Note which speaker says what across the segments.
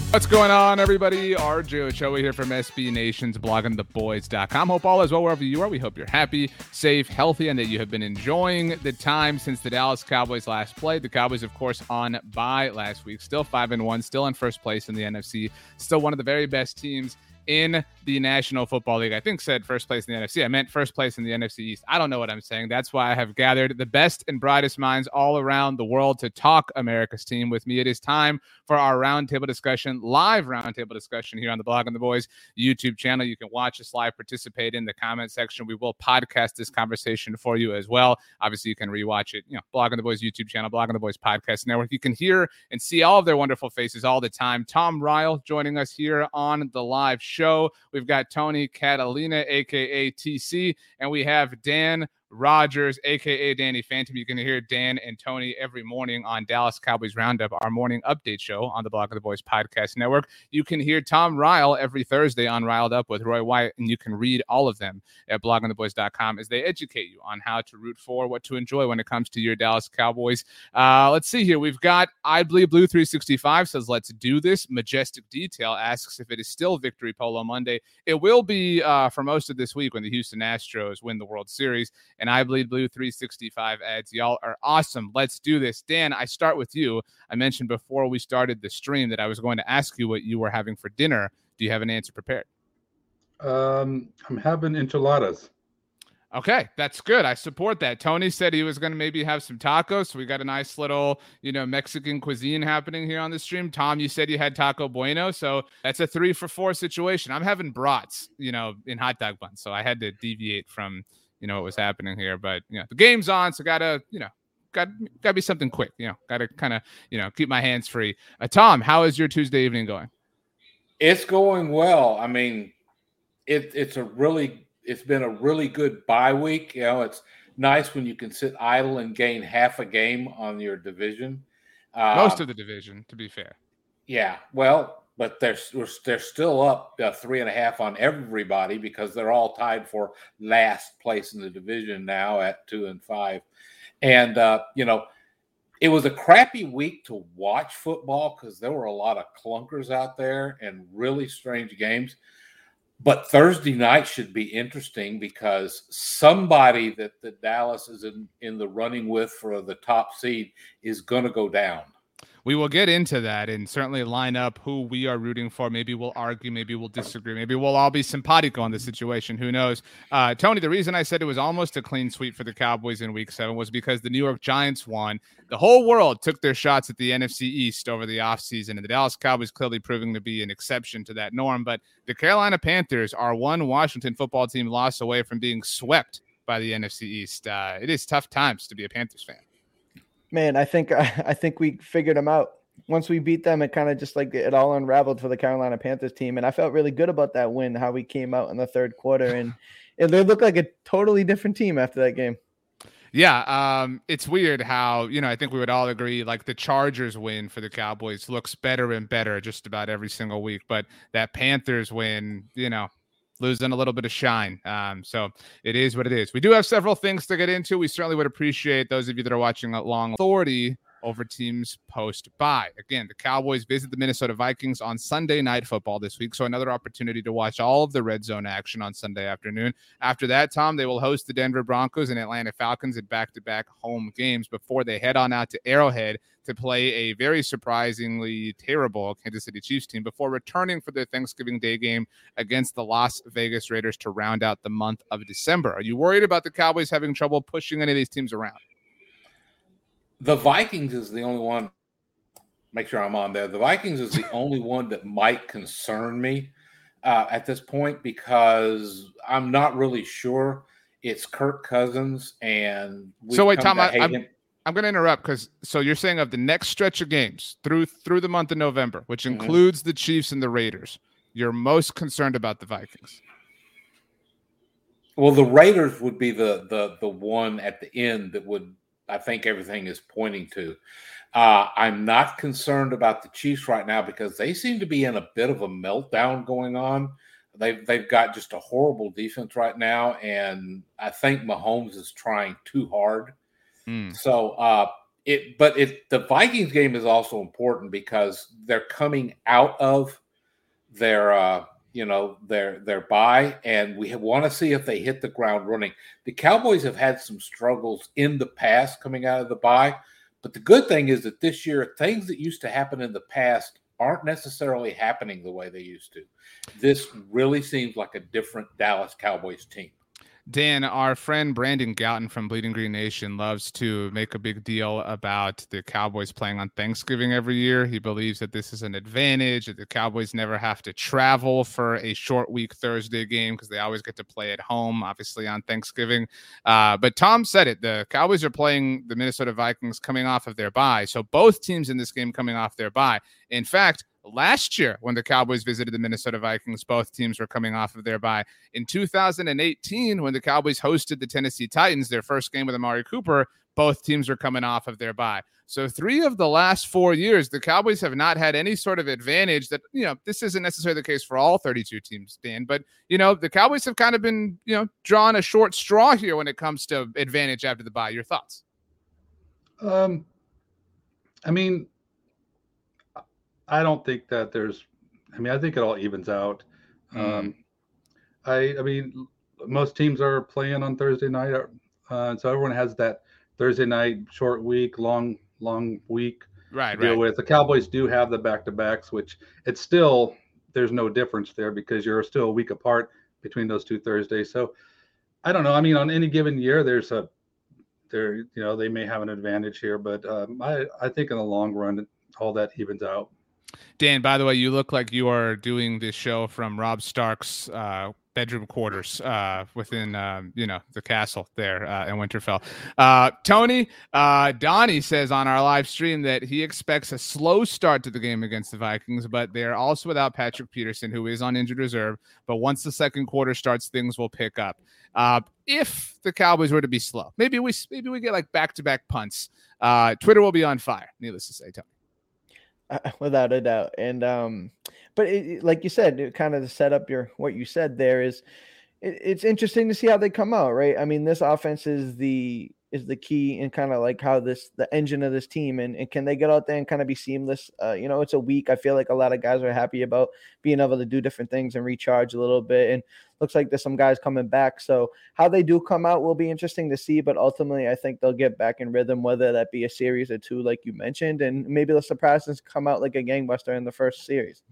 Speaker 1: What's going on, everybody? RJ Ochoa here from SB Nation's bloggingtheboys.com. Hope all is well wherever you are. We hope you're happy, safe, healthy, and that you have been enjoying the time since the Dallas Cowboys last played. The Cowboys, of course, on bye last week. Still 5-1, still in first place in the NFC. Still one of the very best teams in the National Football League. I think said first place in the NFC. I meant first place in the NFC East. I don't know what I'm saying. That's why I have gathered the best and brightest minds all around the world to talk America's team with me. It is time for our roundtable discussion, live roundtable discussion here on the Blogging the Boys YouTube channel. You can watch us live, participate in the comment section. We will podcast this conversation for you as well. Obviously, you can rewatch it, Blogging the Boys YouTube channel, Blogging the Boys Podcast Network. You can hear and see all of their wonderful faces all the time. Tom Ryle joining us here on the live show. We've got Tony Catalina, a.k.a. TC, and we have Dan Rogers, a.k.a. Danny Phantom. You can hear Dan and Tony every morning on Dallas Cowboys Roundup, our morning update show on the Block of the Boys Podcast Network. You can hear Tom Ryle every Thursday on Riled Up with Roy Wyatt, and you can read all of them at bloggingtheboys.com as they educate you on how to root for, what to enjoy when it comes to your Dallas Cowboys. Let's see here. We've got I Bleed Blue 365 says, let's do this. Majestic Detail asks if it is still Victory Polo Monday. It will be for most of this week when the Houston Astros win the World Series. And I Bleed Blue 365 adds, y'all are awesome. Let's do this. Dan, I start with you. I mentioned before we started the stream that I was going to ask you what you were having for dinner. Do you have an answer prepared?
Speaker 2: I'm having enchiladas.
Speaker 1: Okay, that's good. I support that. Tony said he was going to maybe have some tacos. So we got a nice little, Mexican cuisine happening here on the stream. Tom, you said you had taco bueno. So that's a 3-for-4 situation. I'm having brats, in hot dog buns. So I had to deviate from what was happening here, but the game's on, so gotta be something quick. Gotta kind of keep my hands free. Tom, how is your Tuesday evening going?
Speaker 3: It's going well. I mean, it's been a really good bye week. It's nice when you can sit idle and gain half a game on your division.
Speaker 1: Most of the division, to be fair.
Speaker 3: Yeah, well. But they're still up 3.5 on everybody because they're all tied for last place in the division now at 2-5. And, it was a crappy week to watch football because there were a lot of clunkers out there and really strange games. But Thursday night should be interesting because somebody that Dallas is in the running with for the top seed is going to go down.
Speaker 1: We will get into that and certainly line up who we are rooting for. Maybe we'll argue. Maybe we'll disagree. Maybe we'll all be simpatico on the situation. Who knows? Tony, the reason I said it was almost a clean sweep for the Cowboys in Week 7 was because the New York Giants won. The whole world took their shots at the NFC East over the offseason, and the Dallas Cowboys clearly proving to be an exception to that norm. But the Carolina Panthers are one Washington football team loss away from being swept by the NFC East. It is tough times to be a Panthers fan.
Speaker 4: Man, I think we figured them out. Once we beat them, it kind of just like it all unraveled for the Carolina Panthers team. And I felt really good about that win, how we came out in the third quarter. And they looked like a totally different team after that game.
Speaker 1: Yeah, it's weird how, I think we would all agree, like the Chargers win for the Cowboys looks better and better just about every single week. But that Panthers win, losing a little bit of shine. So it is what it is. We do have several things to get into. We certainly would appreciate those of you that are watching along. Authority over teams post-bye. Again, the Cowboys visit the Minnesota Vikings on Sunday Night Football this week, so another opportunity to watch all of the red zone action on Sunday afternoon. After that, Tom, they will host the Denver Broncos and Atlanta Falcons in back-to-back home games before they head on out to Arrowhead to play a very surprisingly terrible Kansas City Chiefs team before returning for their Thanksgiving Day game against the Las Vegas Raiders to round out the month of December. Are you worried about the Cowboys having trouble pushing any of these teams around?
Speaker 3: The Vikings is the only one. Make sure I'm on there. The Vikings is the only one that might concern me at this point because I'm not really sure. It's Kirk Cousins, and
Speaker 1: so wait, Tom, I'm going to interrupt because so you're saying of the next stretch of games through the month of November, which includes the Chiefs and the Raiders, you're most concerned about the Vikings.
Speaker 3: Well, the Raiders would be the one at the end that would. I think everything is pointing to. I'm not concerned about the Chiefs right now because they seem to be in a bit of a meltdown going on. They've got just a horrible defense right now, and I think Mahomes is trying too hard. So the Vikings game is also important because they're coming out of their their bye, and we want to see if they hit the ground running. The Cowboys have had some struggles in the past coming out of the bye, but the good thing is that this year, things that used to happen in the past aren't necessarily happening the way they used to. This really seems like a different Dallas Cowboys team.
Speaker 1: Dan, our friend Brandon Gouton from Bleeding Green Nation loves to make a big deal about the Cowboys playing on Thanksgiving every year. He believes that this is an advantage, that the Cowboys never have to travel for a short week Thursday game because they always get to play at home, obviously, on Thanksgiving. But Tom said it. The Cowboys are playing the Minnesota Vikings coming off of their bye. So both teams in this game coming off their bye. In fact, last year, when the Cowboys visited the Minnesota Vikings, both teams were coming off of their bye. In 2018, when the Cowboys hosted the Tennessee Titans, their first game with Amari Cooper, both teams were coming off of their bye. So 3 of the last 4 years, the Cowboys have not had any sort of advantage that, this isn't necessarily the case for all 32 teams, Dan, but, the Cowboys have kind of been, drawing a short straw here when it comes to advantage after the bye. Your thoughts?
Speaker 2: I don't think that I think it all evens out. Most teams are playing on Thursday night. So everyone has that Thursday night short week, long week to deal with. The Cowboys do have the back-to-backs, which it's still, there's no difference there because you're still a week apart between those 2 Thursdays. So I don't know. On any given year, they may have an advantage here, but I think in the long run, all that evens out.
Speaker 1: Dan, by the way, you look like you are doing this show from Rob Stark's bedroom quarters within, the castle there in Winterfell. Tony, Donnie says on our live stream that he expects a slow start to the game against the Vikings, but they're also without Patrick Peterson, who is on injured reserve. But once the second quarter starts, things will pick up. If the Cowboys were to be slow, maybe we get like back-to-back punts. Twitter will be on fire, needless to say, Tony.
Speaker 4: Without a doubt. And but like you said, it kind of set up what you said there is it's interesting to see how they come out, right? This offense is the key and kind of like how the engine of this team and can they get out there and kind of be seamless? It's a week. I feel like a lot of guys are happy about being able to do different things and recharge a little bit. And looks like there's some guys coming back. So how they do come out will be interesting to see, but ultimately I think they'll get back in rhythm, whether that be a series or 2, like you mentioned, and maybe the surprises come out like a gangbuster in the first series.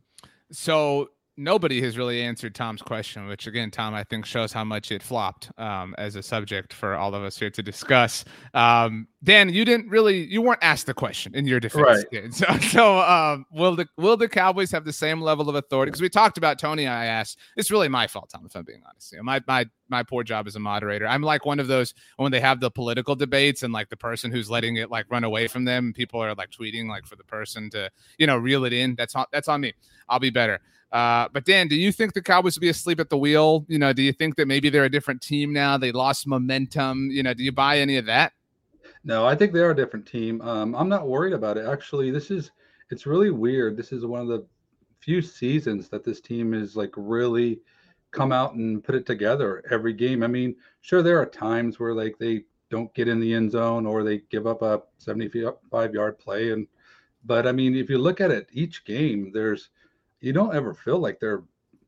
Speaker 1: So nobody has really answered Tom's question, which again, Tom, I think shows how much it flopped as a subject for all of us here to discuss. Dan, you weren't asked the question in your defense.
Speaker 2: Right.
Speaker 1: So will the Cowboys have the same level of authority? Because we talked about Tony. I asked, it's really my fault, Tom, if I'm being honest. My poor job as a moderator. I'm like one of those when they have the political debates and like the person who's letting it like run away from them. People are like tweeting like for the person to, reel it in. That's on me. I'll be better. But Dan, do you think the Cowboys will be asleep at the wheel? Do you think that maybe they're a different team now? They lost momentum. Do you buy any of that?
Speaker 2: No, I think they're a different team. I'm not worried about it. Actually, it's really weird. This is one of the few seasons that this team is like really come out and put it together every game. Sure, there are times where like they don't get in the end zone or they give up a 75-yard play. But if you look at it, each game, you don't ever feel like they're,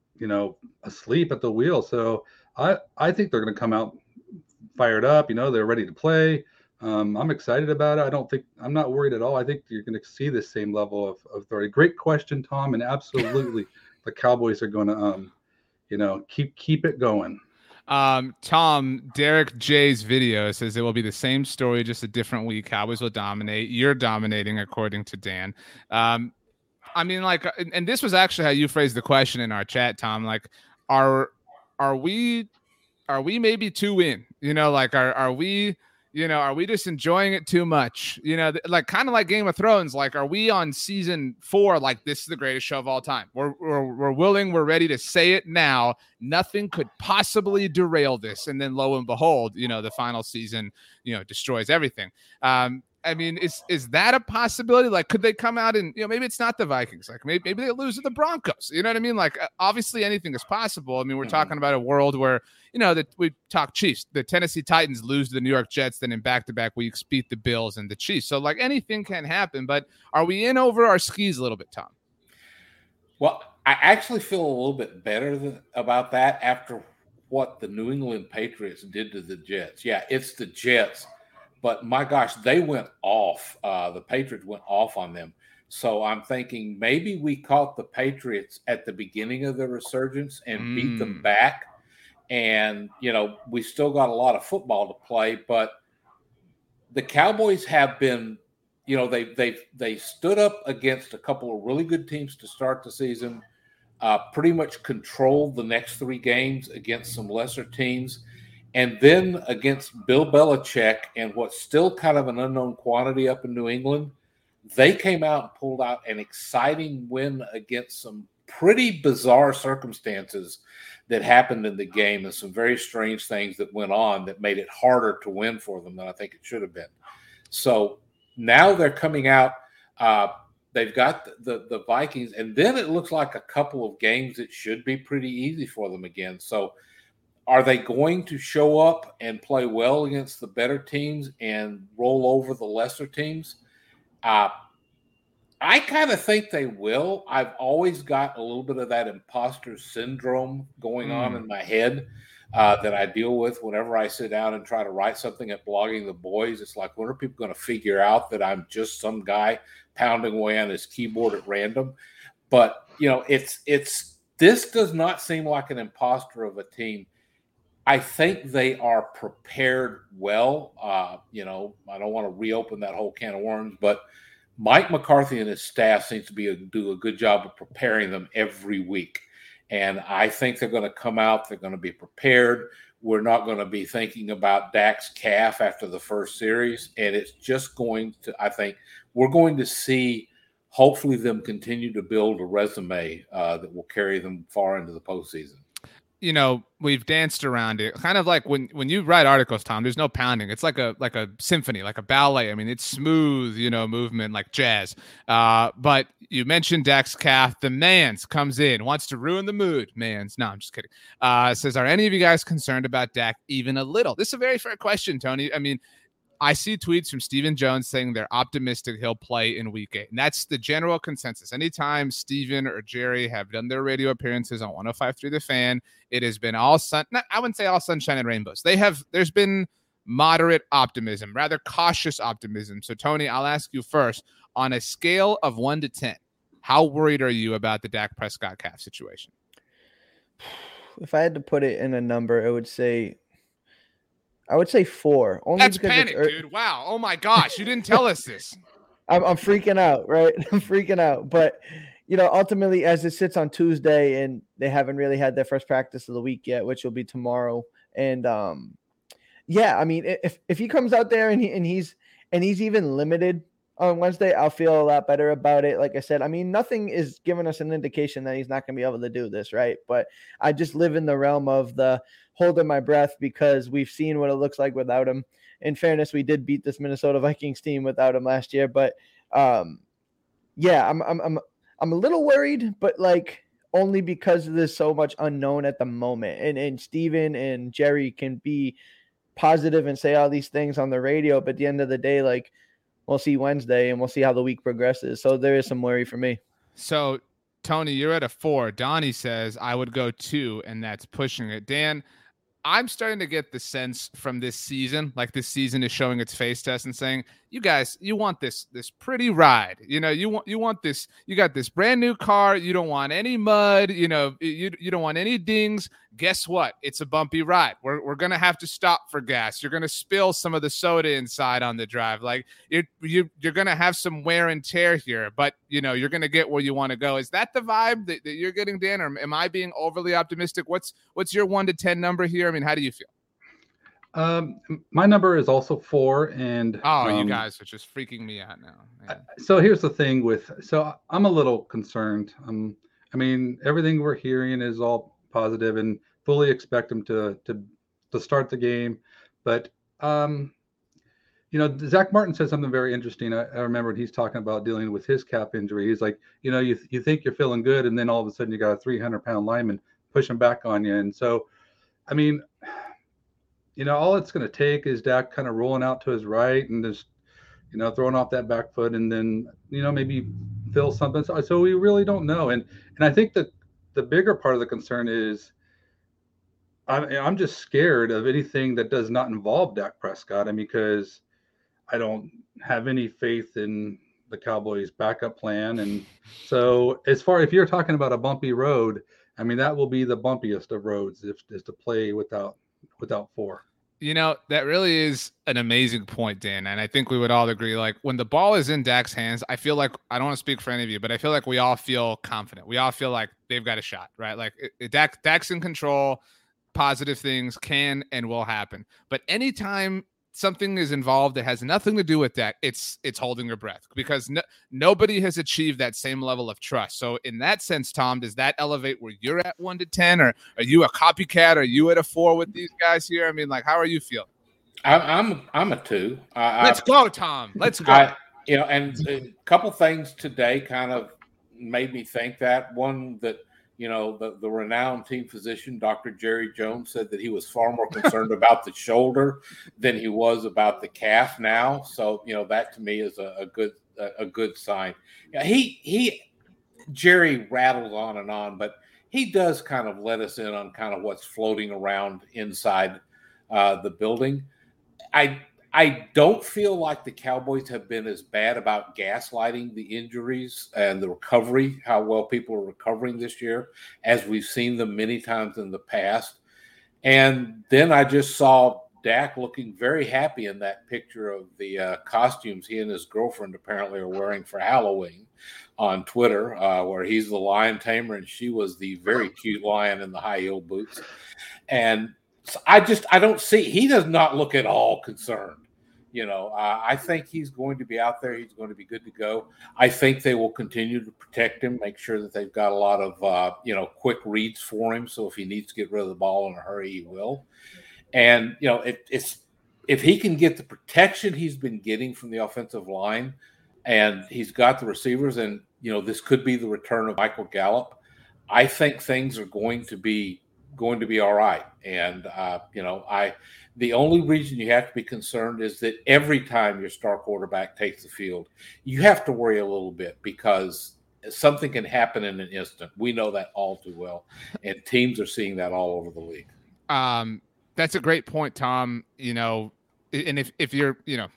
Speaker 2: asleep at the wheel. So I think they're going to come out fired up. They're ready to play. I'm excited about it. I'm not worried at all. I think you're going to see the same level of authority. Great question, Tom. And absolutely, the Cowboys are going to, keep it going.
Speaker 1: Tom, Derek J's video says it will be the same story, just a different week. Cowboys will dominate. You're dominating, according to Dan. And this was actually how you phrased the question in our chat, Tom. Like, are we maybe too in? Are we just enjoying it too much? Like kind of like Game of Thrones. Like, are we on season 4? Like, this is the greatest show of all time. We're ready to say it now. Nothing could possibly derail this. And then lo and behold, the final season, destroys everything. I mean, is that a possibility? Like, could they come out and, maybe it's not the Vikings. Like, maybe they lose to the Broncos. You know what I mean? Like, obviously anything is possible. I mean, we're talking about a world where, that we talk Chiefs. The Tennessee Titans lose to the New York Jets, then in back-to-back weeks beat the Bills and the Chiefs. So, like, anything can happen. But are we in over our skis a little bit, Tom?
Speaker 3: Well, I actually feel a little bit better about that after what the New England Patriots did to the Jets. Yeah, it's the Jets. But my gosh, they went off. The Patriots went off on them. So I'm thinking maybe we caught the Patriots at the beginning of the resurgence and beat them back. And, we still got a lot of football to play. But the Cowboys have been, they stood up against a couple of really good teams to start the season, pretty much controlled the next 3 games against some lesser teams. And then against Bill Belichick and what's still kind of an unknown quantity up in New England, they came out and pulled out an exciting win against some pretty bizarre circumstances that happened in the game and some very strange things that went on that made it harder to win for them than I think it should have been. So now they're coming out. They've got the Vikings, and then it looks like a couple of games that should be pretty easy for them again. So are they going to show up and play well against the better teams and roll over the lesser teams? I kind of think they will. I've always got a little bit of that imposter syndrome going on in my head that I deal with whenever I sit down and try to write something at Blogging the Boys. It's like, when are people going to figure out that I'm just some guy pounding away on his keyboard at random? But, this does not seem like an imposter of a team. I think they are prepared well. I don't want to reopen that whole can of worms, but Mike McCarthy and his staff seems to do a good job of preparing them every week. And I think they're going to come out. They're going to be prepared. We're not going to be thinking about Dak's calf after the first series. And it's just I think we're going to see, hopefully, them continue to build a resume that will carry them far into the postseason.
Speaker 1: We've danced around it, kind of like when you write articles, Tom, there's no pounding. It's like a symphony, like a ballet. I mean, it's smooth, movement like jazz. But you mentioned Dak's calf. The Mans comes in, wants to ruin the mood. Mans, no, I'm just kidding. Says, are any of you guys concerned about Dak even a little? This is a very fair question, Tony. I mean, I see tweets from Stephen Jones saying they're optimistic he'll play in week 8. And that's the general consensus. Anytime Stephen or Jerry have done their radio appearances on 105.3 The Fan, it has been I wouldn't say all sunshine and rainbows. There's been moderate optimism, rather cautious optimism. So, Tony, I'll ask you first. On a scale of 1 to 10, how worried are you about the Dak Prescott calf situation?
Speaker 4: If I had to put it in a number, I would say 4. Only
Speaker 1: That's panic, dude. Wow. Oh my gosh. You didn't tell us this.
Speaker 4: I'm freaking out, right? I'm freaking out. But, ultimately, as it sits on Tuesday and they haven't really had their first practice of the week yet, which will be tomorrow. And I mean, if he comes out there and he's even limited on Wednesday, I'll feel a lot better about it. Like I said, I mean, nothing is giving us an indication that he's not going to be able to do this, right? But I just live in the realm of the holding my breath because we've seen what it looks like without him. In fairness, we did beat this Minnesota Vikings team without him last year, but I'm a little worried, but like only because there's so much unknown at the moment. And Steven and Jerry can be positive and say all these things on the radio, but at the end of the day, like, we'll see Wednesday and we'll see how the week progresses. So there is some worry for me.
Speaker 1: So, Tony, you're at a 4. Donnie says I would go 2, and that's pushing it. Dan, I'm starting to get the sense from this season, like this season is showing its face to us and saying, you guys, you want this pretty ride. You want this, you got this brand new car. You don't want any mud, you don't want any dings. Guess what? It's a bumpy ride. We're going to have to stop for gas. You're going to spill some of the soda inside on the drive. Like you're going to have some wear and tear here, but you're going to get where you want to go. Is that the vibe that you're getting, Dan, or am I being overly optimistic? What's your 1 to 10 number here? I mean, how do you feel?
Speaker 2: My number is also 4, and
Speaker 1: you guys are just freaking me out now.
Speaker 2: So here's the thing so I'm a little concerned. I mean, everything we're hearing is all positive and fully expect him to start the game, but Zach Martin said something very interesting. I remembered he's talking about dealing with his calf injury. He's like, you think you're feeling good, and then all of a sudden you got a 300-pound lineman pushing back on you. And so, I mean, all it's going to take is Dak kind of rolling out to his right and just, throwing off that back foot, and then, maybe feel something. So we really don't know. And I think that the bigger part of the concern is I'm just scared of anything that does not involve Dak Prescott. I mean, because I don't have any faith in the Cowboys' backup plan. And so if you're talking about a bumpy road, I mean, that will be the bumpiest of roads is to play without four.
Speaker 1: That really is an amazing point, Dan. And I think we would all agree, like when the ball is in Dak's hands, I feel like, I don't want to speak for any of you, but I feel like we all feel confident. We all feel like they've got a shot, right? Like Dak's in control, positive things can and will happen. But anytime something is involved that has nothing to do with that, it's holding your breath, because nobody has achieved that same level of trust. So in that sense, Tom, does that elevate where you're at 1 to 10, or are you a copycat? Are you at a 4 with these guys here? I mean, like, how are you feeling?
Speaker 3: I'm a 2.
Speaker 1: Let's go, Tom. Let's go.
Speaker 3: And a couple things today kind of made me think that. One, that the renowned team physician, Dr. Jerry Jones, said that he was far more concerned about the shoulder than he was about the calf now. So, that to me is a good sign. Jerry rattles on, but he does kind of let us in on kind of what's floating around inside the building. I don't feel like the Cowboys have been as bad about gaslighting the injuries and the recovery, how well people are recovering this year, as we've seen them many times in the past. And then I just saw Dak looking very happy in that picture of the costumes he and his girlfriend apparently are wearing for Halloween on Twitter, where he's the lion tamer and she was the very cute lion in the high heel boots. And so I don't see, he does not look at all concerned. I think he's going to be out there. He's going to be good to go. I think they will continue to protect him, make sure that they've got a lot of, quick reads for him. So if he needs to get rid of the ball in a hurry, he will. And, if he can get the protection he's been getting from the offensive line, and he's got the receivers, and, this could be the return of Michael Gallup, I think things are going to be all right. And, the only reason you have to be concerned is that every time your star quarterback takes the field, you have to worry a little bit, because something can happen in an instant. We know that all too well, and teams are seeing that all over the league.
Speaker 1: That's a great point, Tom. And if you're,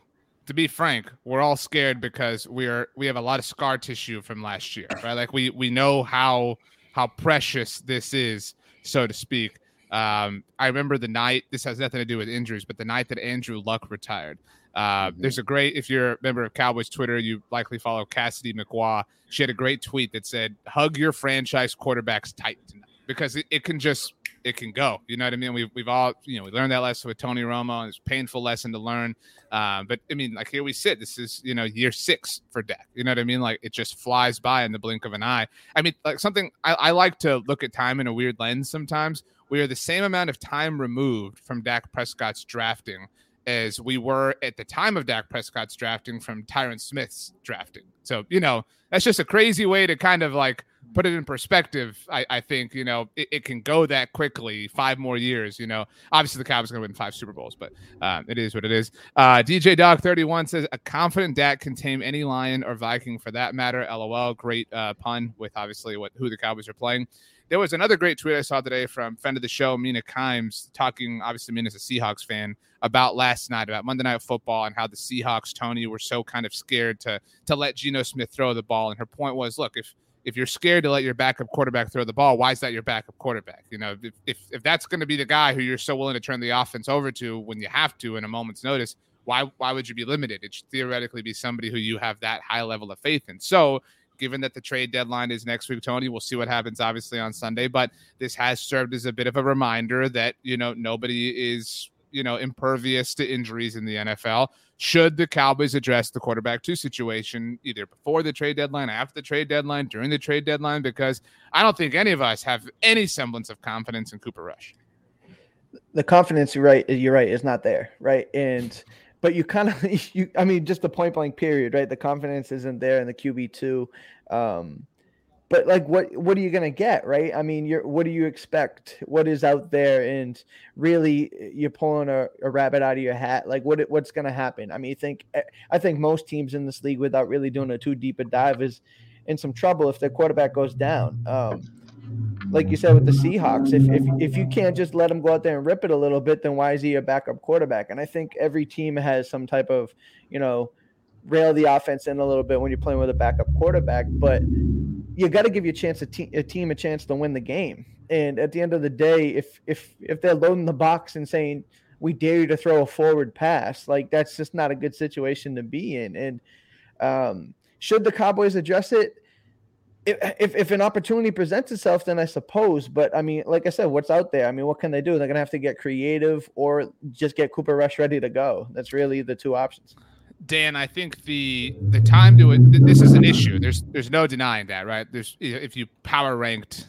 Speaker 1: to be frank, we're all scared because we have a lot of scar tissue from last year, right? Like we know how precious this is, so to speak. I remember the night, this has nothing to do with injuries, but the night that Andrew Luck retired, there's a great, if you're a member of Cowboys Twitter, you likely follow Cassidy McWaugh. She had a great tweet that said, "Hug your franchise quarterbacks tight tonight," because it can go. You know what I mean? We've all, we learned that lesson with Tony Romo, and it's a painful lesson to learn. But I mean, like, here we sit, this is, year 6 for Dak. You know what I mean? Like, it just flies by in the blink of an eye. I mean, like, something I like to look at time in a weird lens sometimes. We are the same amount of time removed from Dak Prescott's drafting as we were at the time of Dak Prescott's drafting from Tyron Smith's drafting. So, that's just a crazy way to kind of like put it in perspective. I think, it can go that quickly, 5 more years, obviously the Cowboys are going to win 5 Super Bowls, but it is what it is. DJ Dog 31 says, a confident Dak can tame any Lion or Viking for that matter. LOL. Great pun with obviously who the Cowboys are playing. There was another great tweet I saw today from friend of the show, Mina Kimes, talking, obviously Mina's a Seahawks fan, about last night, about Monday Night Football, and how the Seahawks, Tony, were so kind of scared to let Geno Smith throw the ball. And her point was, look, if you're scared to let your backup quarterback throw the ball, why is that your backup quarterback? If that's going to be the guy who you're so willing to turn the offense over to when you have to in a moment's notice, why would you be limited? It should theoretically be somebody who you have that high level of faith in. So, given that the trade deadline is next week, Tony, we'll see what happens obviously on Sunday, but this has served as a bit of a reminder that, nobody is, impervious to injuries in the NFL. Should the Cowboys address the quarterback 2 situation either before the trade deadline, after the trade deadline, during the trade deadline? Because I don't think any of us have any semblance of confidence in Cooper Rush.
Speaker 4: The confidence, you're right, is not there, right? And but you kind of, I mean, just the point blank period, right? The confidence isn't there in the QB2. But like, what are you going to get, right? I mean, what do you expect? What is out there? And really, you're pulling a rabbit out of your hat. Like, what's going to happen? I mean, I think most teams in this league, without really doing a too deep a dive, is in some trouble if their quarterback goes down. Like you said with the Seahawks, if you can't just let him go out there and rip it a little bit, then why is he a backup quarterback? And I think every team has some type of, rail the offense in a little bit when you're playing with a backup quarterback, but you got to give a team a chance to win the game. And at the end of the day, if they're loading the box and saying, we dare you to throw a forward pass, like that's just not a good situation to be in. And should the Cowboys address it? If an opportunity presents itself, then I suppose. But I mean, like I said, what's out there? I mean, what can they do? They're going to have to get creative or just get Cooper Rush ready to go. That's really the two options.
Speaker 1: Dan, I think the time to it, this is an issue. There's no denying that, right? If you power ranked,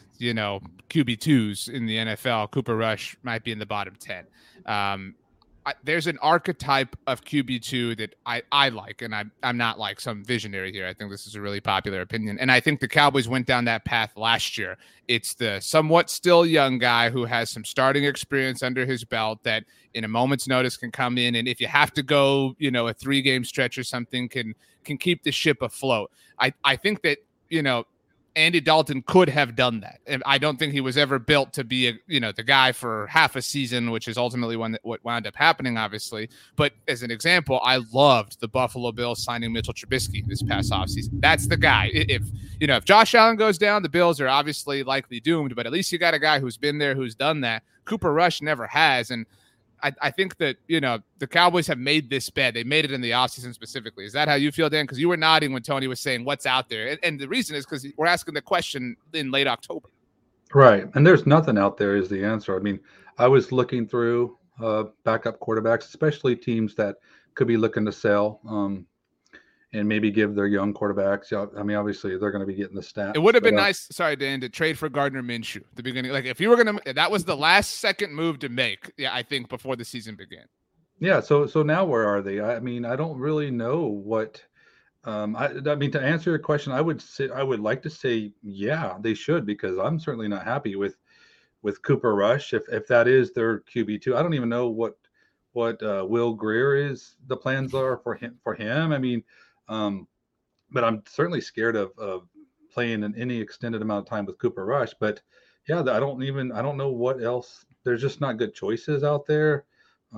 Speaker 1: QB2s in the NFL, Cooper Rush might be in the bottom 10. There's an archetype of QB2 that I like, and I'm not like some visionary here. I think this is a really popular opinion, and I think the Cowboys went down that path last year. It's the somewhat still young guy who has some starting experience under his belt that in a moment's notice can come in, and if you have to go, a 3-game stretch or something, can keep the ship afloat. I think that, Andy Dalton could have done that. And I don't think he was ever built to be the guy for half a season, which is ultimately what wound up happening, obviously. But as an example, I loved the Buffalo Bills signing Mitchell Trubisky this past offseason. That's the guy. If Josh Allen goes down, the Bills are obviously likely doomed, but at least you got a guy who's been there, who's done that. Cooper Rush never has. And I think that, the Cowboys have made this bet. They made it in the offseason specifically. Is that how you feel, Dan? Because you were nodding when Tony was saying what's out there. And the reason is because we're asking the question in late October.
Speaker 2: Right. And there's nothing out there is the answer. I mean, I was looking through backup quarterbacks, especially teams that could be looking to sell and maybe give their young quarterbacks. I mean, obviously, they're going to be getting the stats.
Speaker 1: It would have been nice, sorry, Dan, to trade for Gardner Minshew at the beginning. Like, if you were going to – that was the last second move to make, I think, before the season began.
Speaker 2: Yeah, so now where are they? I mean, I don't really know what I mean, to answer your question, I would like to say, yeah, they should, because I'm certainly not happy with Cooper Rush. If that is their QB2, I don't even know what Will Grier is. The plans are for him. I mean, but I'm certainly scared of playing in any extended amount of time with Cooper Rush. But yeah, I don't know what else. There's just not good choices out there.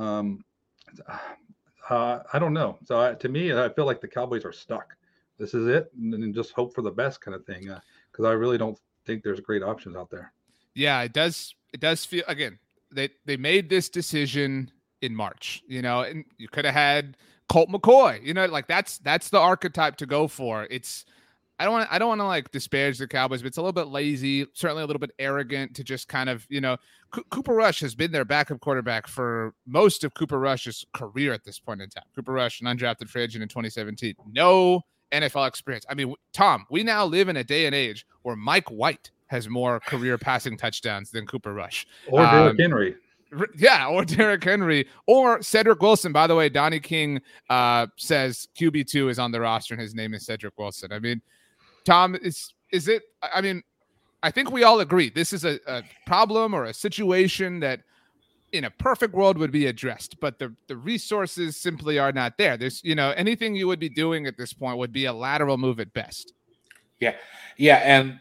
Speaker 2: I don't know. So to me, I feel like the Cowboys are stuck. This is it, and just hope for the best kind of thing. Because I really don't think there's great options out there.
Speaker 1: Yeah, it does feel, again, they made this decision in March, and you could have had Colt McCoy, like that's the archetype to go for. I don't want to like disparage the Cowboys, but it's a little bit lazy, certainly a little bit arrogant to just kind of, Cooper Rush has been their backup quarterback for most of Cooper Rush's career at this point in time. Cooper Rush, an undrafted free agent in 2017, no NFL experience. I mean, Tom, we now live in a day and age where Mike White has more career passing touchdowns than Cooper Rush.
Speaker 2: Or Derrick Henry.
Speaker 1: Yeah, or Derrick Henry, or Cedric Wilson. By the way, Donnie King says QB2 is on the roster and his name is Cedric Wilson. I mean, Tom, is it? I mean, I think we all agree this is a problem or a situation that in a perfect world would be addressed, but the resources simply are not there. There's, anything you would be doing at this point would be a lateral move at best.
Speaker 3: Yeah. And,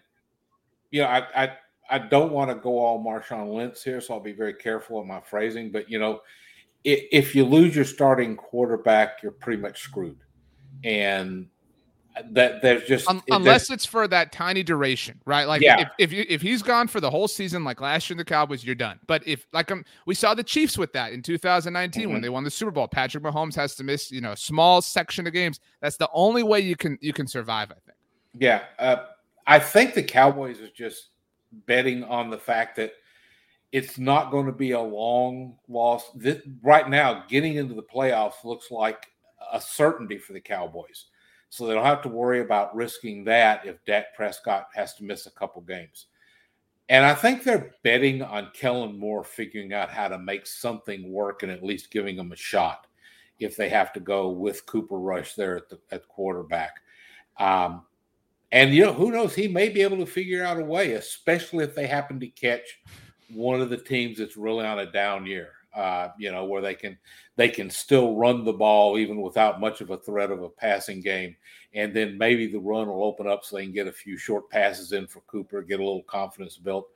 Speaker 3: I don't want to go all Marshawn Lynch here, so I'll be very careful in my phrasing. But, if you lose your starting quarterback, you're pretty much screwed. And that there's just
Speaker 1: unless it's for that tiny duration, right? Like, yeah. if he's gone for the whole season, like last year in the Cowboys, you're done. But if we saw the Chiefs with that in 2019 when they won the Super Bowl, Patrick Mahomes has to miss a small section of games. That's the only way you can survive, I think.
Speaker 3: Yeah, I think the Cowboys is just betting on the fact that it's not going to be a long loss. Right now, getting into the playoffs looks like a certainty for the Cowboys. So they don't have to worry about risking that if Dak Prescott has to miss a couple games. And I think they're betting on Kellen Moore figuring out how to make something work and at least giving them a shot. if they have to go with Cooper Rush there at quarterback. And, who knows? He may be able to figure out a way, especially if they happen to catch one of the teams that's really on a down year, where they can still run the ball even without much of a threat of a passing game. And then maybe the run will open up so they can get a few short passes in for Cooper, get a little confidence built.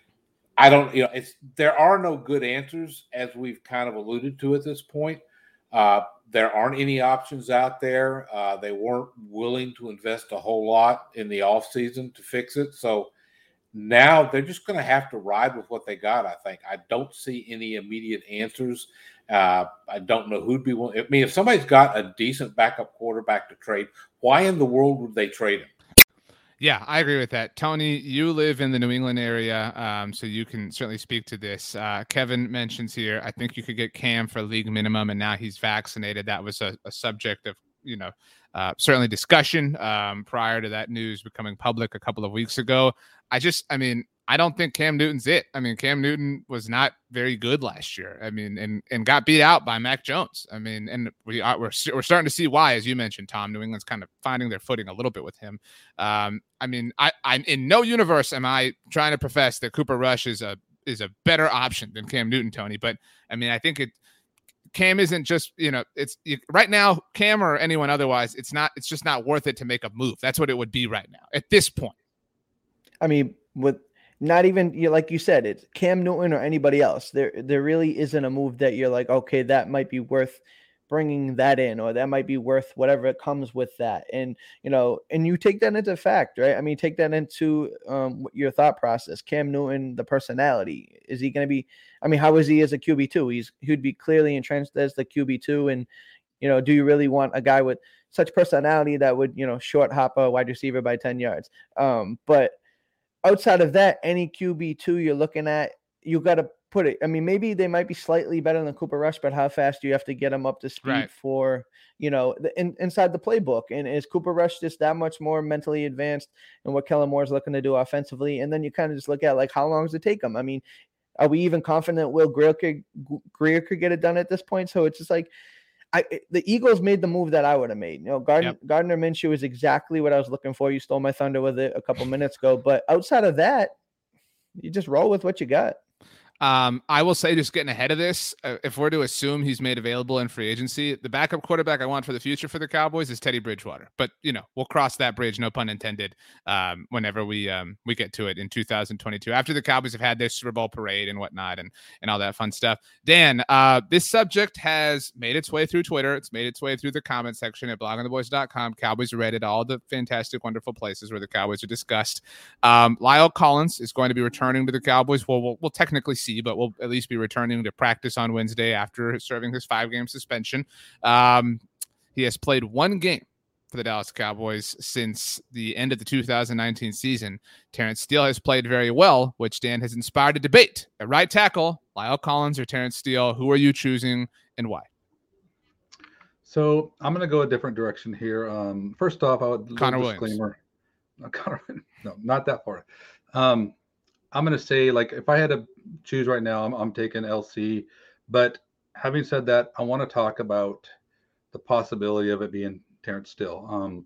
Speaker 3: There are no good answers, as we've kind of alluded to at this point. There aren't any options out there. They weren't willing to invest a whole lot in the offseason to fix it. So now they're just going to have to ride with what they got, I think. I don't see any immediate answers. I don't know who'd be willing. I mean, if somebody's got a decent backup quarterback to trade, why in the world would they trade him?
Speaker 1: Yeah, I agree with that. Tony, you live in the New England area, so you can certainly speak to this. Kevin mentions here, I think you could get Cam for league minimum, and now he's vaccinated. That was a subject of, certainly discussion prior to that news becoming public a couple of weeks ago. I don't think Cam Newton's it. I mean, Cam Newton was not very good last year. I mean, and got beat out by Mac Jones. I mean, and we're starting to see why, as you mentioned, Tom. New England's kind of finding their footing a little bit with him. I'm in no universe am I trying to profess that Cooper Rush is a better option than Cam Newton, Tony. But I mean, I think Cam isn't just, right now, Cam or anyone otherwise, it's just not worth it to make a move. That's what it would be right now at this point.
Speaker 4: I mean, with not even, like you said, it's Cam Newton or anybody else. There really isn't a move that you're like, okay, that might be worth bringing that in, or that might be worth whatever it comes with that. And, and you take that into fact, right? I mean, take that into your thought process. Cam Newton, the personality, is he going to be, how is he as a QB2? He'd be clearly entrenched as the QB2. And, do you really want a guy with such personality that would, short hop a wide receiver by 10 yards? But outside of that, any QB2 you're looking at, you got to put it. I mean, maybe they might be slightly better than Cooper Rush, but how fast do you have to get them up to speed for, inside the playbook? And is Cooper Rush just that much more mentally advanced in what Kellen Moore's looking to do offensively? And then you kind of just look at, like, how long does it take him? I mean, are we even confident Will Greer could get it done at this point? So it's just like, the Eagles made the move that I would have made. Gardner Minshew is exactly what I was looking for. You stole my thunder with it a couple minutes ago. But outside of that, you just roll with what you got.
Speaker 1: I will say, just getting ahead of this, if we're to assume he's made available in free agency, the backup quarterback I want for the future for the Cowboys is Teddy Bridgewater. But, we'll cross that bridge, no pun intended, whenever we get to it in 2022, after the Cowboys have had their Super Bowl parade and whatnot and all that fun stuff. Dan, this subject has made its way through Twitter. It's made its way through the comment section at bloggingtheboys.com, Cowboys Reddit, all the fantastic, wonderful places where the Cowboys are discussed. Lyle Collins is going to be returning to the Cowboys. We'll technically see, but will at least be returning to practice on Wednesday after serving his 5-game suspension. He has played one game for the Dallas Cowboys since the end of the 2019 season. Terrence Steele has played very well, which, Dan, has inspired a debate. At right tackle, Lyle Collins or Terrence Steele, who are you choosing and why?
Speaker 2: So I'm going to go a different direction here. First off, I would
Speaker 1: Connor
Speaker 2: disclaimer. No, not that far. I'm going to say, like, if I had to choose right now, I'm taking LC. But having said that, I want to talk about the possibility of it being Terrence Steele.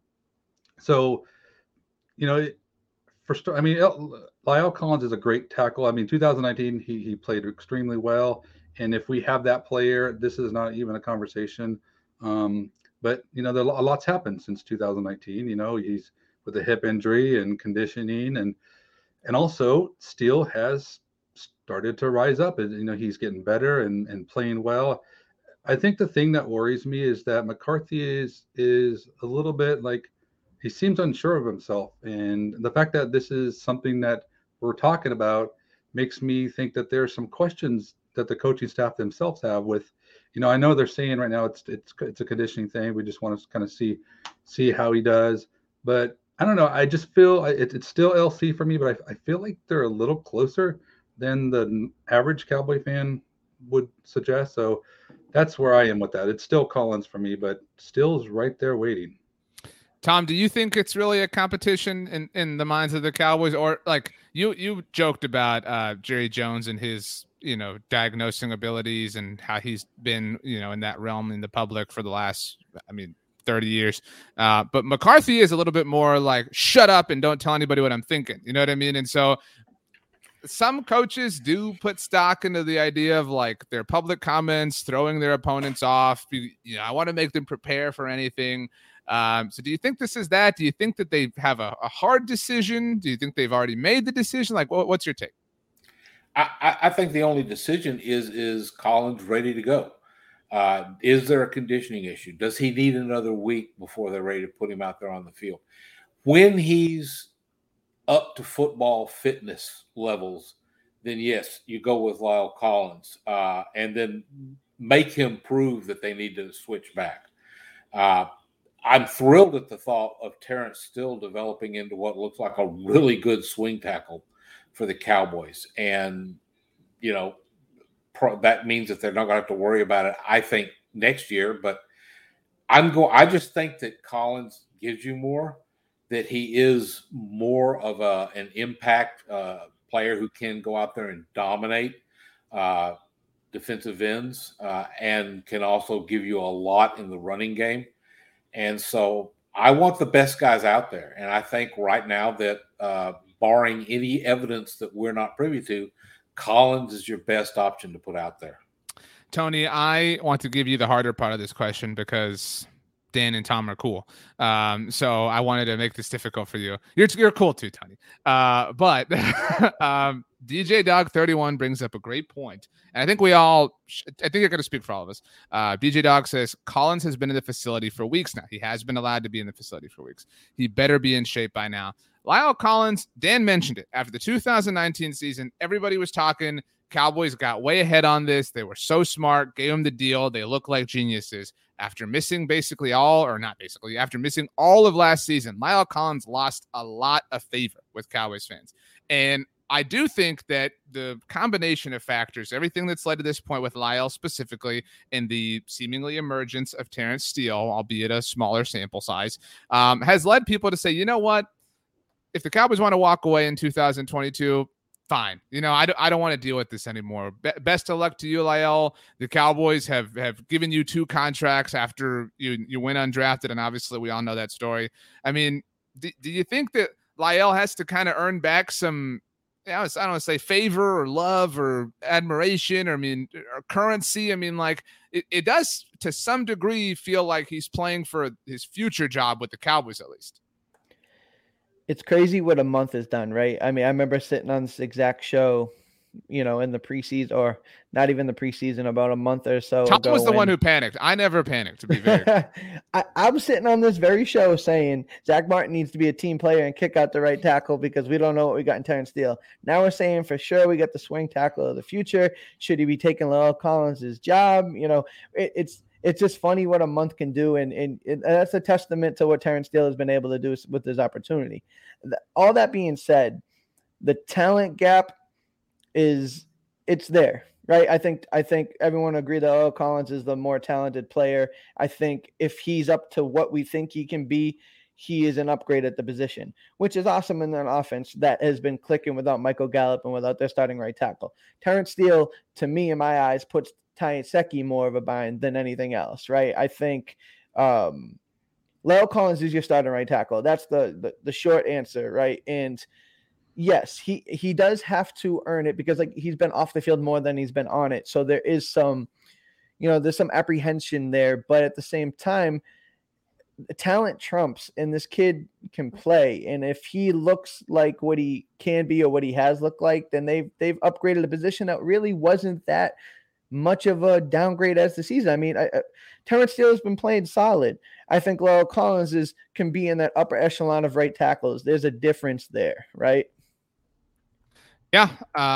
Speaker 2: Lyle Collins is a great tackle. I mean, 2019, he played extremely well. And if we have that player, this is not even a conversation. But, a lot's happened since 2019. He's with a hip injury and conditioning, and also Steele has started to rise up. He's getting better and playing well. I think the thing that worries me is that McCarthy is a little bit like, he seems unsure of himself. And the fact that this is something that we're talking about makes me think that there's some questions that the coaching staff themselves have with, I know they're saying right now it's a conditioning thing. We just want to kind of see how he does. But I don't know. I just feel it's still LC for me, but I feel like they're a little closer than the average Cowboy fan would suggest. So that's where I am with that. It's still Collins for me, but Steele's right there waiting.
Speaker 1: Tom, do you think it's really a competition in the minds of the Cowboys? Or, like, you joked about Jerry Jones and his diagnosing abilities and how he's been, in that realm in the public for the last, 30 years. But McCarthy is a little bit more like, shut up and don't tell anybody what I'm thinking. You know what I mean? And so some coaches do put stock into the idea of like their public comments, throwing their opponents off. I want to make them prepare for anything. So do you think this is that? Do you think that they have a hard decision? Do you think they've already made the decision? Like, what's your take?
Speaker 3: I think the only decision is Collins ready to go? Is there a conditioning issue? Does he need another week before they're ready to put him out there on the field? When he's up to football fitness levels, then yes, you go with La'el Collins, and then make him prove that they need to switch back. I'm thrilled at the thought of Terrence Steele developing into what looks like a really good swing tackle for the Cowboys. And, that means that they're not going to have to worry about it, I think, next year. But I just think that Collins gives you more, that he is more of an impact player who can go out there and dominate defensive ends and can also give you a lot in the running game. And so I want the best guys out there. And I think right now that barring any evidence that we're not privy to, Collins is your best option to put out there.
Speaker 1: Tony, I want to give you the harder part of this question because Dan and Tom are cool. So I wanted to make this difficult for you. You're cool too, Tony. But DJ Dog 31 brings up a great point. And I think I think you're going to speak for all of us. DJ Dog says Collins has been in the facility for weeks now. He has been allowed to be in the facility for weeks. He better be in shape by now. La'el Collins, Dan mentioned it. After the 2019 season, everybody was talking. Cowboys got way ahead on this. They were so smart, gave him the deal. They look like geniuses. After missing after missing all of last season, La'el Collins lost a lot of favor with Cowboys fans. And I do think that the combination of factors, everything that's led to this point with La'el specifically, and the seemingly emergence of Terrence Steele, albeit a smaller sample size, has led people to say, you know what? If the Cowboys want to walk away in 2022, fine. I don't want to deal with this anymore. Best of luck to you, La'el. The Cowboys have given you 2 contracts after you went undrafted, and obviously we all know that story. I mean, do you think that La'el has to kind of earn back some, I don't want to say favor or love or admiration or currency? I mean, like it does to some degree feel like he's playing for his future job with the Cowboys at least.
Speaker 4: It's crazy what a month has done, right? I mean, I remember sitting on this exact show, in the preseason, or not even the preseason, about a month or so
Speaker 1: Tom
Speaker 4: ago.
Speaker 1: was the one who panicked. I never panicked, to be very
Speaker 4: I'm sitting on this very show saying Zach Martin needs to be a team player and kick out the right tackle because we don't know what we got in Terrence Steele. Now we're saying for sure we got the swing tackle of the future. Should he be taking La'el Collins' job? It's just funny what a month can do, and that's a testament to what Terrence Steele has been able to do with his opportunity. All that being said, the talent gap it's there, right? I think everyone agreed that La'el Collins is the more talented player. I think if he's up to what we think he can be, he is an upgrade at the position, which is awesome in an offense that has been clicking without Michael Gallup and without their starting right tackle. Terrence Steele, to me, in my eyes, puts Ty Secchi more of a bind than anything else, right? I think La'el Collins is your starting right tackle. That's the short answer, right? And yes, he does have to earn it because he's been off the field more than he's been on it. So there is some, there's some apprehension there, but at the same time, talent trumps, and this kid can play. And if he looks like what he can be or what he has looked like, then they've upgraded a position that really wasn't that much of a downgrade as the season. I mean, Terrence Steele has been playing solid. I think La'el Collins can be in that upper echelon of right tackles. There's a difference there, right?
Speaker 1: Yeah.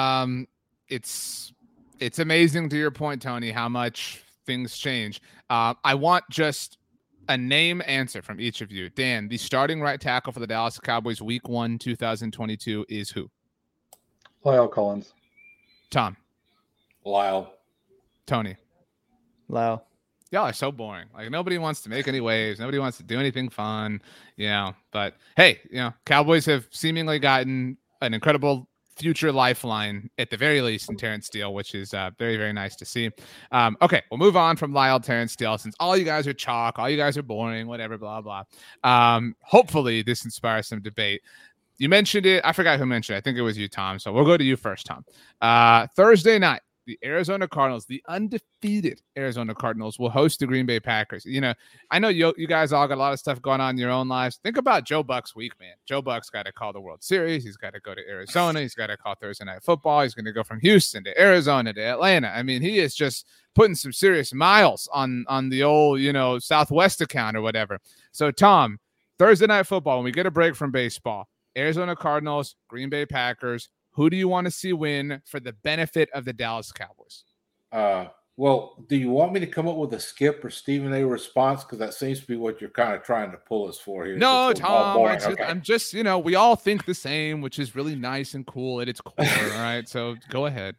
Speaker 1: It's amazing, to your point, Tony, how much things change. I want just a name answer from each of you. Dan, the starting right tackle for the Dallas Cowboys week 1, 2022 is who?
Speaker 2: La'el Collins.
Speaker 1: Tom.
Speaker 3: La'el.
Speaker 1: Tony.
Speaker 4: La'el.
Speaker 1: Y'all are so boring. Like, nobody wants to make any waves. Nobody wants to do anything fun, But hey, Cowboys have seemingly gotten an incredible future lifeline at the very least in Terrence Steele, which is very, very nice to see. Okay, we'll move on from Lyle Terrence Steele, since all you guys are chalk, all you guys are boring, whatever, blah, blah. Hopefully this inspires some debate. You mentioned it. I forgot who mentioned it. I think it was you, Tom. So we'll go to you first, Tom. Thursday night, the Arizona Cardinals, the undefeated Arizona Cardinals, will host the Green Bay Packers. You know, I know you guys all got a lot of stuff going on in your own lives. Think about Joe Buck's week, man. Joe Buck's got to call the World Series. He's got to go to Arizona. He's got to call Thursday Night Football. He's going to go from Houston to Arizona to Atlanta. I mean, he is just putting some serious miles on the old, Southwest account or whatever. So, Tom, Thursday Night Football, when we get a break from baseball, Arizona Cardinals, Green Bay Packers, who do you want to see win for the benefit of the Dallas Cowboys?
Speaker 3: Well, do you want me to come up with a Skip or Stephen A response? Because that seems to be what you're kind of trying to pull us for here.
Speaker 1: No, Tom, I'm just, we all think the same, which is really nice and cool at its core. All right, so go ahead.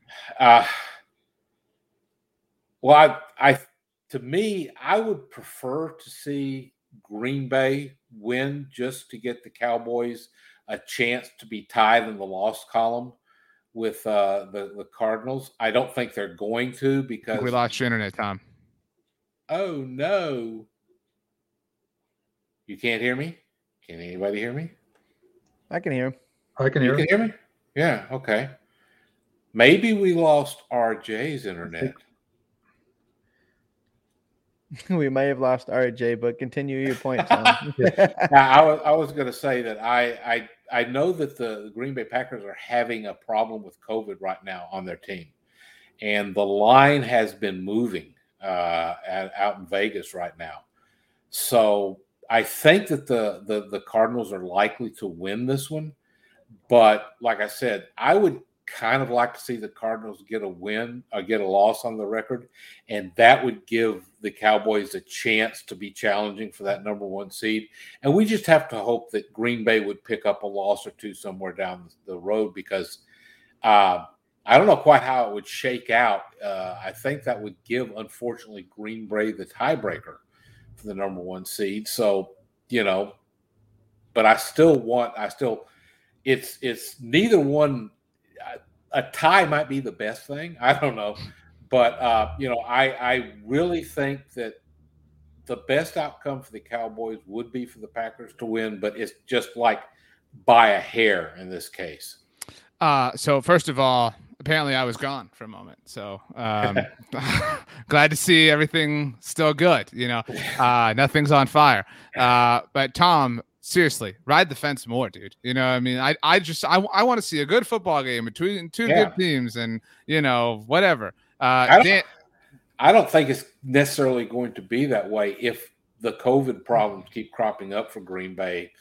Speaker 3: Well, to me, I would prefer to see Green Bay win just to get the Cowboys a chance to be tied in the loss column with the Cardinals. I don't think they're going to, because
Speaker 1: we lost your internet, Tom.
Speaker 3: Oh no. You can't hear me? Can anybody hear me?
Speaker 4: I can hear him.
Speaker 2: I can hear him.
Speaker 3: You can hear me? Yeah, okay. Maybe we lost RJ's internet.
Speaker 4: We may have lost RJ, but continue your point, Tom.
Speaker 3: I was going to say that I know that the Green Bay Packers are having a problem with COVID right now on their team, and the line has been moving out in Vegas right now. So I think that the Cardinals are likely to win this one, but like I said, I would kind of like to see the Cardinals get a win or get a loss on the record, and that would give the Cowboys a chance to be challenging for that number one seed. And we just have to hope that Green Bay would pick up a loss or two somewhere down the road, because I don't know quite how it would shake out. I think that would give, unfortunately, Green Bay the tiebreaker for the number one seed. So, but it's neither one. A tie might be the best thing. I don't know. But, I really think that the best outcome for the Cowboys would be for the Packers to win, but it's just like by a hair in this case.
Speaker 1: So first of all, apparently I was gone for a moment. So glad to see everything still good. Nothing's on fire. But Tom, seriously, ride the fence more, dude. I want to see a good football game between two good teams, and whatever.
Speaker 3: I don't think it's necessarily going to be that way if the COVID problems keep cropping up for Green Bay.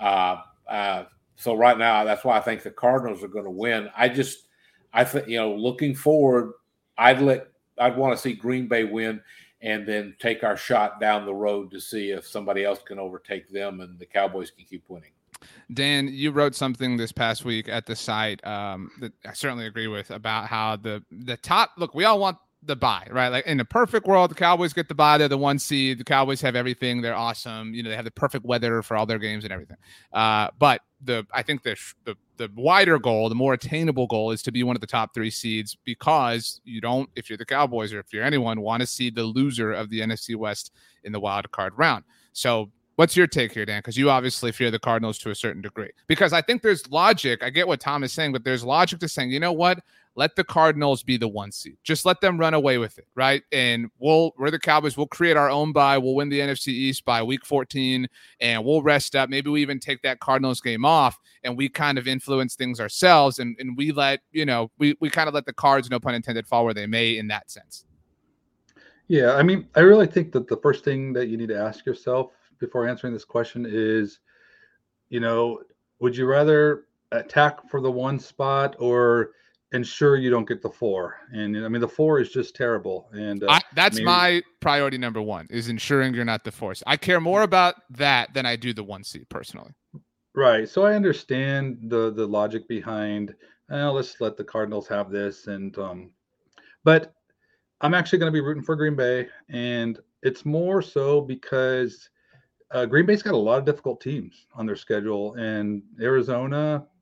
Speaker 3: So right now, that's why I think the Cardinals are going to win. I think, looking forward, I'd want to see Green Bay win, and then take our shot down the road to see if somebody else can overtake them and the Cowboys can keep winning.
Speaker 1: Dan, you wrote something this past week at the site that I certainly agree with, about how the top, look, we all want the bye, right? Like in a perfect world, the Cowboys get the bye. They're the one seed. The Cowboys have everything. They're awesome. They have the perfect weather for all their games and everything. But I think the wider goal, the more attainable goal, is to be one of the top three seeds, because you don't, if you're the Cowboys or if you're anyone, want to see the loser of the NFC West in the wild card round. So what's your take here, Dan? Because you obviously fear the Cardinals to a certain degree. Because I think there's logic. I get what Tom is saying, but there's logic to saying, you know what? Let the Cardinals be the one seed. Just let them run away with it, right? And we're the Cowboys. We'll create our own bye. We'll win the NFC East by week 14, and we'll rest up. Maybe we even take that Cardinals game off, and we kind of influence things ourselves, and we let, we kind of let the cards, no pun intended, fall where they may in that sense.
Speaker 2: Yeah, I really think that the first thing that you need to ask yourself before answering this question is, would you rather attack for the one spot or ensure you don't get the 4? And the 4 is just terrible. And
Speaker 1: that's my priority number one, is ensuring you're not the 4. I care more about that than I do the 1 seed personally.
Speaker 2: Right. So I understand the logic behind, let's let the Cardinals have this. And but I'm actually going to be rooting for Green Bay, and it's more so because Green Bay's got a lot of difficult teams on their schedule, and Arizona,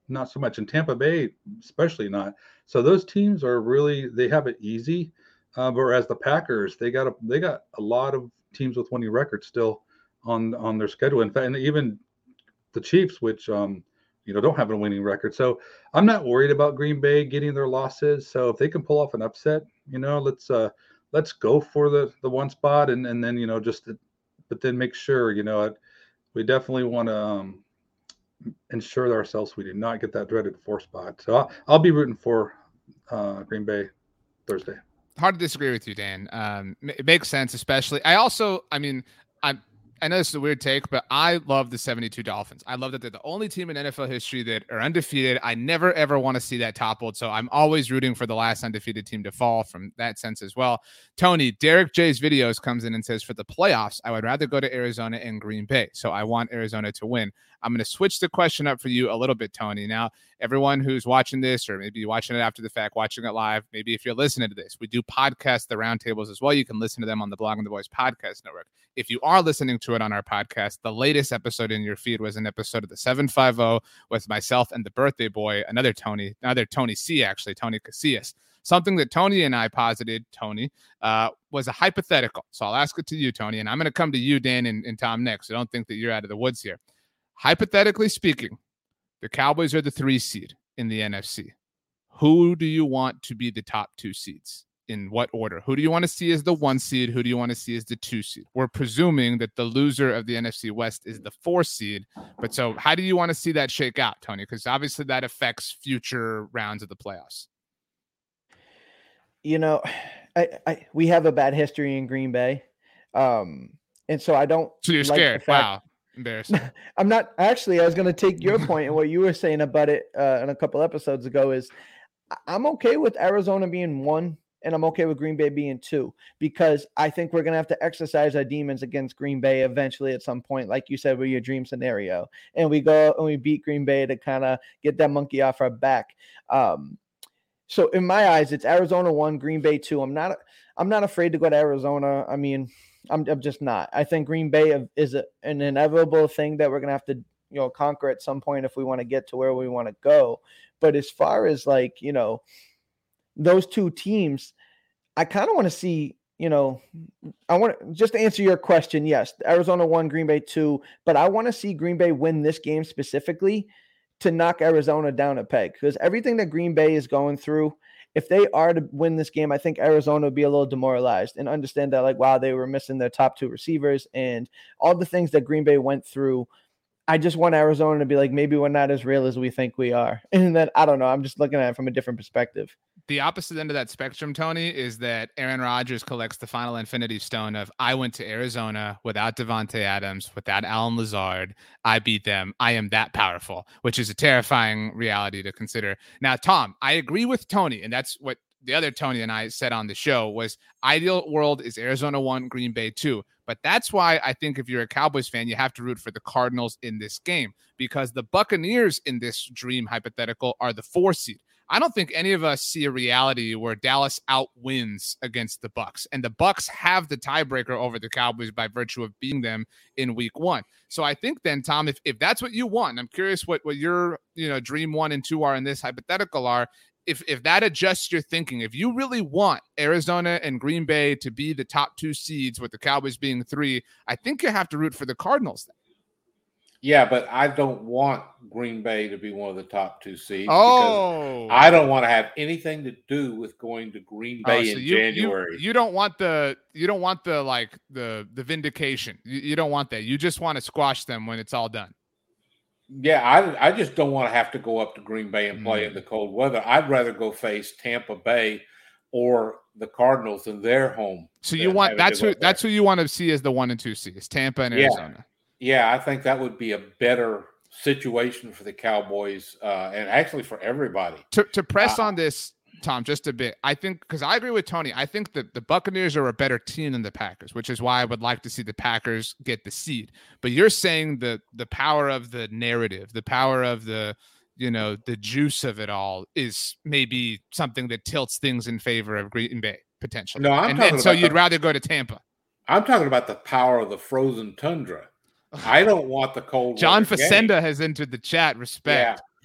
Speaker 2: not so much, and Tampa Bay especially not. So those teams are really, they have it easy. Whereas the Packers, they got a lot of teams with winning records still on their schedule. In fact, and even the Chiefs, which don't have a winning record. So I'm not worried about Green Bay getting their losses. So if they can pull off an upset, let's go for the one spot, and then but then make sure we definitely want to ensure ourselves we do not get that dreaded 4 spot. So I'll be rooting for Green Bay Thursday.
Speaker 1: Hard to disagree with you, Dan. It makes sense, especially. I know this is a weird take, but I love the 72 Dolphins. I love that they're the only team in NFL history that are undefeated. I never, ever want to see that toppled. So I'm always rooting for the last undefeated team to fall from that sense as well. Tony, Derek J's videos comes in and says, for the playoffs, I would rather go to Arizona and Green Bay. So I want Arizona to win. I'm going to switch the question up for you a little bit, Tony. Now, everyone who's watching this, or maybe you're watching it after the fact, watching it live, maybe if you're listening to this, we do podcast the roundtables as well. You can listen to them on the Blogging the Boys podcast network. If you are listening to it on our podcast, the latest episode in your feed was an episode of the 750 with myself and the birthday boy, another Tony C, actually, Tony Casillas. Something that Tony and I posited, Tony, was a hypothetical. So I'll ask it to you, Tony, and I'm going to come to you, Dan, and Tom next. I don't think that you're out of the woods here. Hypothetically speaking, the Cowboys are the 3 seed in the NFC. Who do you want to be the top 2 seeds? In what order? Who do you want to see as the 1 seed? Who do you want to see as the 2 seed? We're presuming that the loser of the NFC West is the 4 seed. But so how do you want to see that shake out, Tony? Because obviously that affects future rounds of the playoffs.
Speaker 4: We have a bad history in Green Bay. And so I don't.
Speaker 1: So you're scared. Wow. Embarrassing.
Speaker 4: I'm not. Actually, I was going to take your point and what you were saying about it in a couple episodes ago is I'm okay with Arizona being 1 and I'm okay with Green Bay being 2 because I think we're going to have to exercise our demons against Green Bay eventually at some point, like you said, with your dream scenario. And we go and we beat Green Bay to kind of get that monkey off our back. So in my eyes, it's Arizona 1, Green Bay 2. I'm not afraid to go to Arizona. I mean, I'm just not. I think Green Bay is an inevitable thing that we're going to have to, conquer at some point if we want to get to where we want to go. But as far as those 2 teams, I kind of want to see, I want to just answer your question. Yes, Arizona 1, Green Bay 2, but I want to see Green Bay win this game specifically to knock Arizona down a peg because everything that Green Bay is going through, if they are to win this game, I think Arizona would be a little demoralized and understand that wow, they were missing their top 2 receivers and all the things that Green Bay went through. I just want Arizona to be like, maybe we're not as real as we think we are. And then, I don't know, I'm just looking at it from a different perspective.
Speaker 1: The opposite end of that spectrum, Tony, is that Aaron Rodgers collects the final infinity stone of I went to Arizona without Devontae Adams, without Alan Lazard. I beat them. I am that powerful, which is a terrifying reality to consider. Now, Tom, I agree with Tony, and that's what the other Tony and I said on the show was ideal world is Arizona 1, Green Bay 2. But that's why I think if you're a Cowboys fan, you have to root for the Cardinals in this game because the Buccaneers in this dream hypothetical are the 4 seed. I don't think any of us see a reality where Dallas outwins against the Bucs, and the Bucs have the tiebreaker over the Cowboys by virtue of beating them in week 1. So I think then, Tom, if that's what you want, and I'm curious what your dream 1 and 2 are in this hypothetical are. If that adjusts your thinking, if you really want Arizona and Green Bay to be the top 2 seeds with the Cowboys being 3, I think you have to root for the Cardinals then.
Speaker 3: Yeah, but I don't want Green Bay to be one of the top 2 seeds.
Speaker 1: Oh,
Speaker 3: because I don't want to have anything to do with going to Green Bay in January.
Speaker 1: You don't want the vindication. You don't want that. You just want to squash them when it's all done.
Speaker 3: Yeah, I just don't want to have to go up to Green Bay and play in the cold weather. I'd rather go face Tampa Bay or the Cardinals in their home.
Speaker 1: So you want that's who you want to see as the 1 and 2 seeds, Tampa and Arizona.
Speaker 3: Yeah, I think that would be a better situation for the Cowboys and actually for everybody.
Speaker 1: To press on this, Tom, just a bit. I think because I agree with Tony. I think that the Buccaneers are a better team than the Packers, which is why I would like to see the Packers get the seed. But you're saying the power of the narrative, the power of the juice of it all is maybe something that tilts things in favor of Green Bay potentially.
Speaker 3: No,
Speaker 1: and so you'd rather go to Tampa.
Speaker 3: I'm talking about the power of the frozen tundra. I don't want the cold.
Speaker 1: John Facenda has entered the chat. Respect.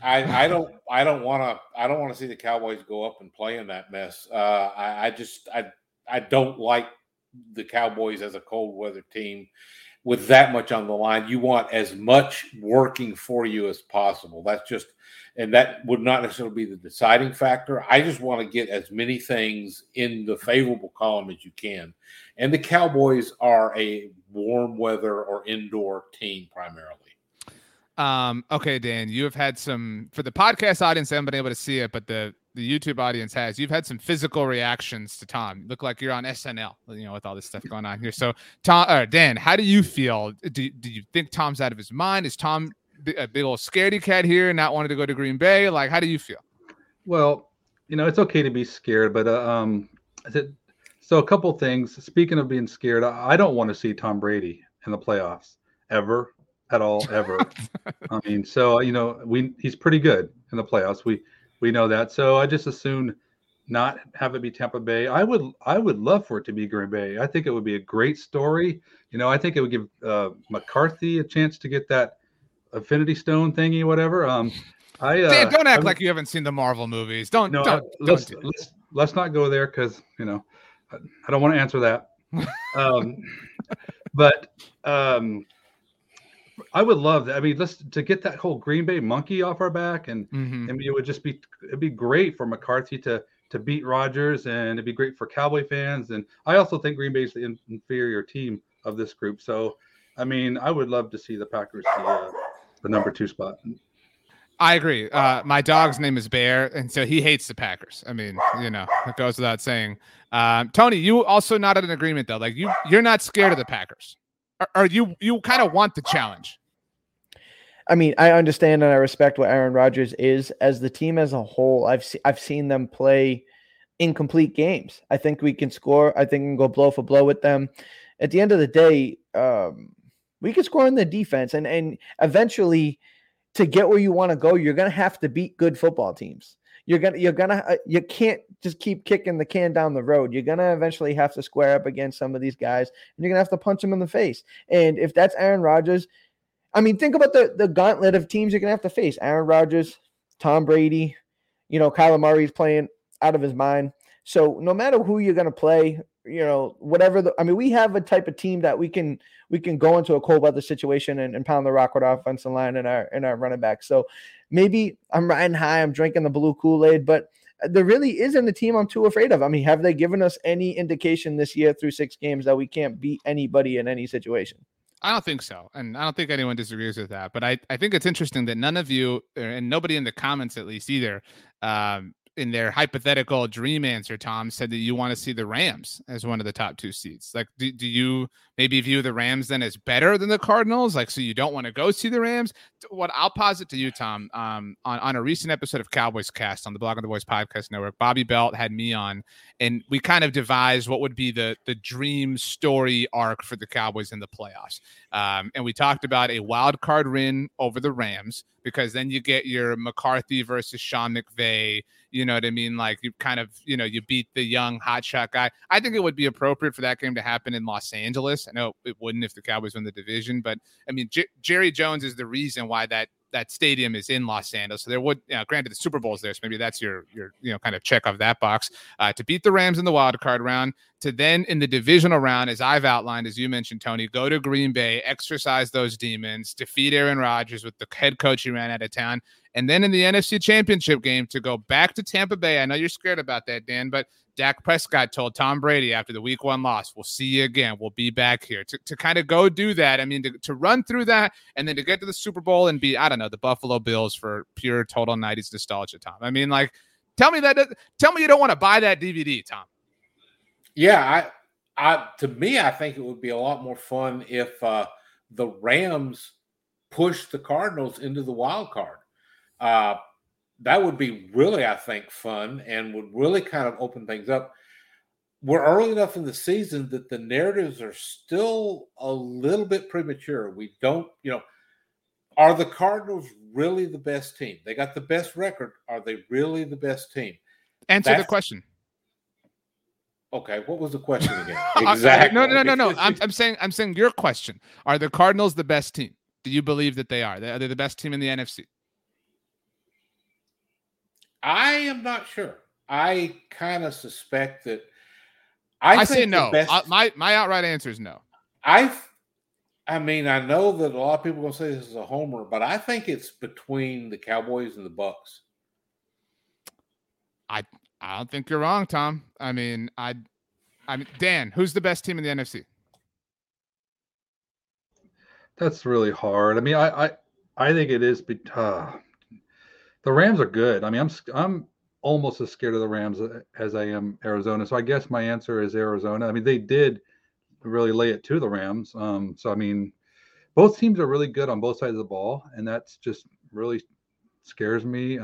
Speaker 3: I don't want to see the Cowboys go up and play in that mess. I don't like the Cowboys as a cold weather team with that much on the line. You want as much working for you as possible. And that would not necessarily be the deciding factor. I just want to get as many things in the favorable column as you can. And the Cowboys are a warm weather or indoor team primarily.
Speaker 1: Okay, Dan, you have had some, for the podcast audience, I haven't been able to see it, but the YouTube audience has. You've had some physical reactions to Tom. You look like you're on SNL, with all this stuff going on here. So, Dan, how do you feel? Do you think Tom's out of his mind? Is Tom a big old scaredy cat here, not wanting to go to Green Bay? Like, how do you feel?
Speaker 2: Well, it's okay to be scared, but so a couple things. Speaking of being scared, I don't want to see Tom Brady in the playoffs ever. At all, ever. I mean, so he's pretty good in the playoffs. We know that. So I just assume not have it be Tampa Bay. I would love for it to be Green Bay. I think it would be a great story. I think it would give McCarthy a chance to get that Infinity Stone thingy, whatever.
Speaker 1: Dan, don't act like you haven't seen the Marvel movies.
Speaker 2: Let's not go there because I don't want to answer that. But I would love that. I mean, to get that whole Green Bay monkey off our back, and it'd be great for McCarthy to beat Rodgers, and it'd be great for Cowboy fans. And I also think Green Bay is the inferior team of this group. So, I mean, I would love to see the Packers see the number 2 spot.
Speaker 1: I agree. My dog's name is Bear, and so he hates the Packers. I mean, it goes without saying. Tony, you also not in agreement though. Like you're not scared of the Packers. Or you kind of want the challenge?
Speaker 4: I mean, I understand and I respect what Aaron Rodgers is. As the team as a whole, I've seen them play incomplete games. I think we can score. I think we can go blow for blow with them. At the end of the day, we can score in the defense. And eventually, to get where you want to go, you're going to have to beat good football teams. You can't just keep kicking the can down the road. You're going to eventually have to square up against some of these guys, and you're going to have to punch them in the face. And if that's Aaron Rodgers, I mean, think about the gauntlet of teams you're going to have to face. Aaron Rodgers, Tom Brady, Kyler Murray's playing out of his mind. So no matter who you're going to play, whatever. We have a type of team that we can go into a cold weather situation and pound the rock with our offensive line and our running back. So maybe I'm riding high, I'm drinking the blue Kool-Aid, but there really isn't a team I'm too afraid of. I mean, have they given us any indication this year through 6 games that we can't beat anybody in any situation?
Speaker 1: I don't think so. And I don't think anyone disagrees with that. But I think it's interesting that none of you, and nobody in the comments at least either, in their hypothetical dream answer, Tom, said that you want to see the Rams as one of the top 2 seeds. Like, do you maybe view the Rams then as better than the Cardinals? Like, so you don't want to go see the Rams? What I'll posit to you, Tom, on a recent episode of Cowboys Cast on the Blogging the Boys podcast network, Bobby Belt had me on, and we kind of devised what would be the dream story arc for the Cowboys in the playoffs. And we talked about a wild card win over the Rams, because then you get your McCarthy versus Sean McVay. You know what I mean? Like, you kind of, you beat the young hotshot guy. I think it would be appropriate for that game to happen in Los Angeles. I know it wouldn't if the Cowboys win the division, but I mean, Jerry Jones is the reason why that stadium is in Los Angeles. So there would, granted the Super Bowl is there, so maybe that's your kind of check off that box, to beat the Rams in the wild card round, to then in the divisional round, as I've outlined, as you mentioned, Tony, go to Green Bay, exercise those demons, defeat Aaron Rodgers with the head coach he ran out of town, and then in the NFC Championship game to go back to Tampa Bay. I know you're scared about that, Dan, but Dak Prescott told Tom Brady after the week 1 loss, we'll see you again. We'll be back here. To kind of go do that, I mean, to run through that and then to get to the Super Bowl and be, I don't know, the Buffalo Bills for pure total 90s nostalgia, Tom. I mean, like, tell me you don't want to buy that DVD, Tom.
Speaker 3: Yeah, to me, I think it would be a lot more fun if the Rams pushed the Cardinals into the wild card. That would be really, I think, fun and would really kind of open things up. We're early enough in the season that the narratives are still a little bit premature. We don't, are the Cardinals really the best team? They got the best record. Are they really the best team?
Speaker 1: Answer the question.
Speaker 3: Okay, what was the question again? Exactly.
Speaker 1: No. I'm saying your question. Are the Cardinals the best team? Do you believe that they are? Are they the best team in the NFC?
Speaker 3: I am not sure. I kind of suspect that.
Speaker 1: I say no. My outright answer is no.
Speaker 3: I mean, I know that a lot of people are going to say this is a homer, but I think it's between the Cowboys and the Bucs.
Speaker 1: I don't think you're wrong, Tom. I mean, Dan, who's the best team in the NFC?
Speaker 2: That's really hard. I mean, I think it is. The Rams are good. I mean, I'm almost as scared of the Rams as I am Arizona. So I guess my answer is Arizona. I mean, they did really lay it to the Rams. So I mean, both teams are really good on both sides of the ball, and that's just really scares me.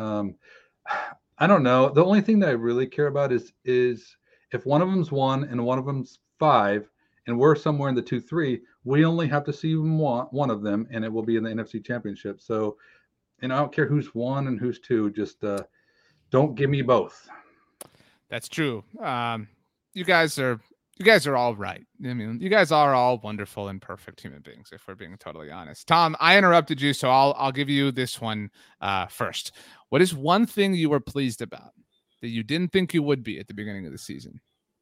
Speaker 2: I don't know. The only thing that I really care about is if one of them's 1 and one of them's 5, and we're somewhere in the 2-3, we only have to see one of them, and it will be in the NFC Championship. So, and I don't care who's 1 and who's 2. Just don't give me both.
Speaker 1: That's true. You guys are all right. I mean, you guys are all wonderful and perfect human beings, if we're being totally honest. Tom, I interrupted you, so I'll give you this one first. What is one thing you were pleased about that you didn't think you would be at the beginning of the season?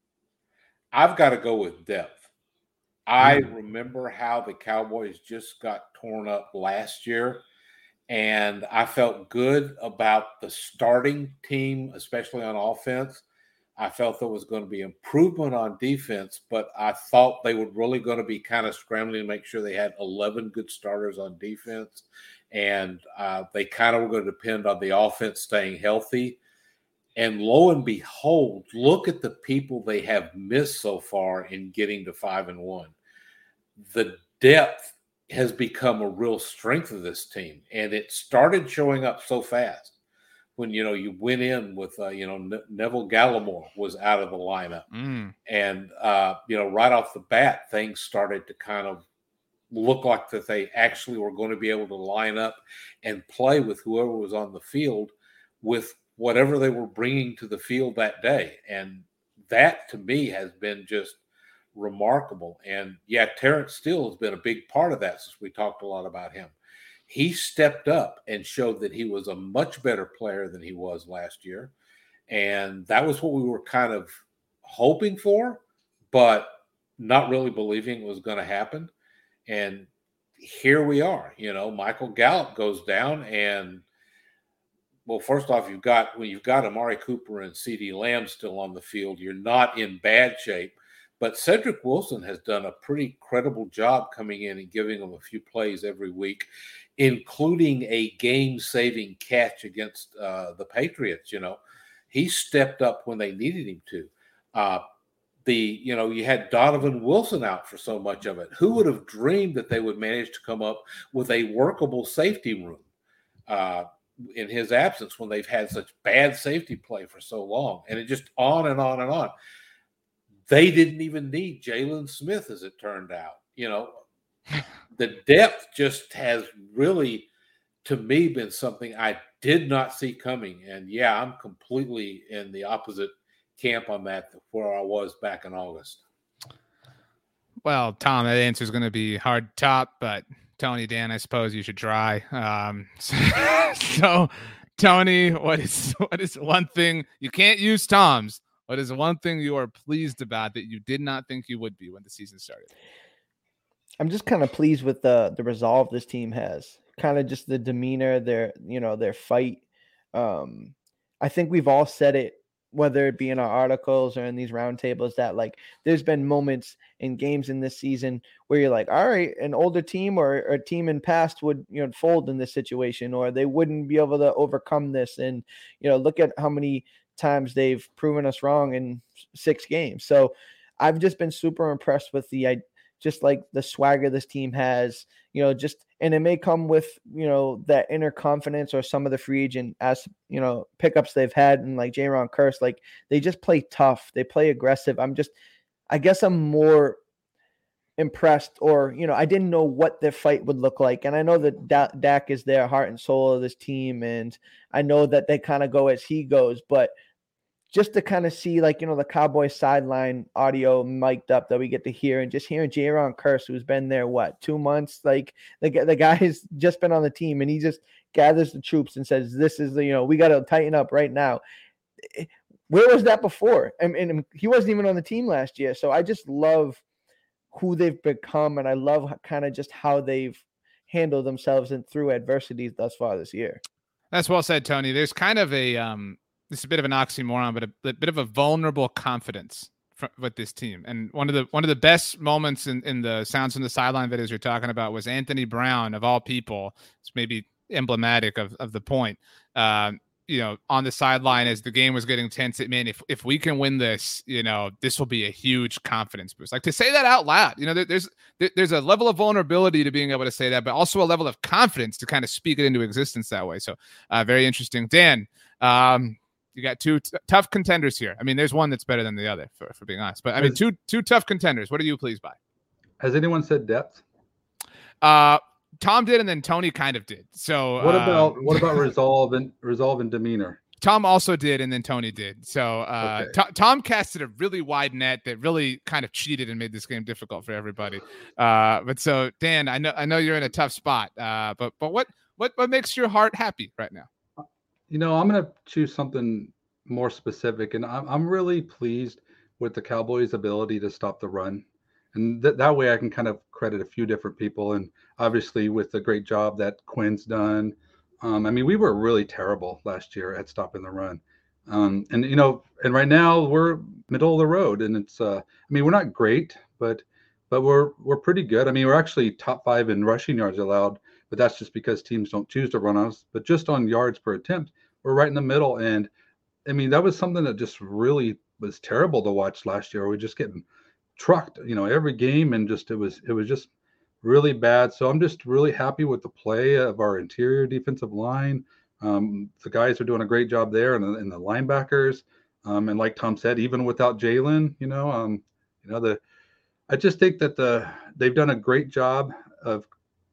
Speaker 3: I've got to go with depth. I remember how the Cowboys just got torn up last year, and I felt good about the starting team, especially on offense. I felt there was going to be improvement on defense, but I thought they were really going to be kind of scrambling to make sure they had 11 good starters on defense. And they kind of were going to depend on the offense staying healthy. And lo and behold, look at the people they have missed so far in getting to 5-1. The depth has become a real strength of this team, and it started showing up so fast. When, you went in with, Neville Gallimore was out of the lineup. And, right off the bat, things started to kind of look like that they actually were going to be able to line up and play with whoever was on the field with whatever they were bringing to the field that day. And that, to me, has been just remarkable. And, yeah, Terrence Steele has been a big part of that since we talked a lot about him. He stepped up and showed that he was a much better player than he was last year. And that was what we were kind of hoping for, but not really believing it was going to happen. And here we are. Michael Gallup goes down, and, well, first off, when you've got Amari Cooper and CeeDee Lamb still on the field, you're not in bad shape. But Cedric Wilson has done a pretty credible job coming in and giving them a few plays every week, including a game-saving catch against the Patriots. He stepped up when they needed him to. You had Donovan Wilson out for so much of it. Who would have dreamed that they would manage to come up with a workable safety room in his absence when they've had such bad safety play for so long? And it just on and on and on. They didn't even need Jalen Smith, as it turned out. The depth just has really, to me, been something I did not see coming. And, yeah, I'm completely in the opposite camp on that where I was back in August.
Speaker 1: Well, Tom, that answer is going to be hard to top, but Tony, Dan, I suppose you should try. So, Tony, what is one thing you can't use Tom's? What is one thing you are pleased about that you did not think you would be when the season started?
Speaker 4: I'm just kind of pleased with the resolve this team has. Kind of just the demeanor, their fight. I think we've all said it, whether it be in our articles or in these roundtables, that like there's been moments in games in this season where you're like, all right, an older team or a team in past would fold in this situation, or they wouldn't be able to overcome this. And look at how many times they've proven us wrong in 6 games. So I've just been super impressed with just like the swagger this team has, and it may come with, that inner confidence or some of the free agent pickups they've had, and like Jayron Kearse, like they just play tough. They play aggressive. I guess I'm more impressed, or, I didn't know what their fight would look like. And I know that Dak is their heart and soul of this team. And I know that they kind of go as he goes, but just to kind of see, like, the Cowboys sideline audio mic'd up that we get to hear, and just hearing Jayron Kearse, who's been there, 2 months, like the guy's just been on the team, and he just gathers the troops and says, this is the, we got to tighten up right now. Where was that before? And he wasn't even on the team last year. So I just love who they've become. And I love kind of just how they've handled themselves and through adversities thus far this year.
Speaker 1: That's well said, Tony. There's kind of a, this is a bit of an oxymoron, but a bit of a vulnerable confidence with this team. And one of the best moments in the sounds from the sideline videos you're talking about was Anthony Brown, of all people. It's maybe emblematic of the point. On the sideline as the game was getting tense, man, if we can win this, this will be a huge confidence boost. Like, to say that out loud, there's a level of vulnerability to being able to say that, but also a level of confidence to kind of speak it into existence that way. So very interesting. Dan, you got two tough contenders here. I mean, there's one that's better than the other, for being honest, but I mean, two tough contenders. What are you pleased by?
Speaker 2: Has anyone said depth?
Speaker 1: Tom did, and then Tony kind of did. So
Speaker 2: what about resolve and demeanor?
Speaker 1: Tom also did, and then Tony did. So okay. Tom casted a really wide net that really kind of cheated and made this game difficult for everybody. But so Dan, I know you're in a tough spot. But what makes your heart happy right now?
Speaker 2: I'm going to choose something more specific, and I'm really pleased with the Cowboys' ability to stop the run. And that way I can kind of credit a few different people. And obviously with the great job that Quinn's done. We were really terrible last year at stopping the run. And right now we're middle of the road, and it's, we're not great, but we're pretty good. We're actually top 5 in rushing yards allowed, but that's just because teams don't choose to run on us. But just on yards per attempt, we're right in the middle. And that was something that just really was terrible to watch last year. We just getting trucked, every game, and just it was just really bad. So I'm just really happy with the play of our interior defensive line. The guys are doing a great job there, and the linebackers. And like Tom said, even without Jalen, I just think that they've done a great job of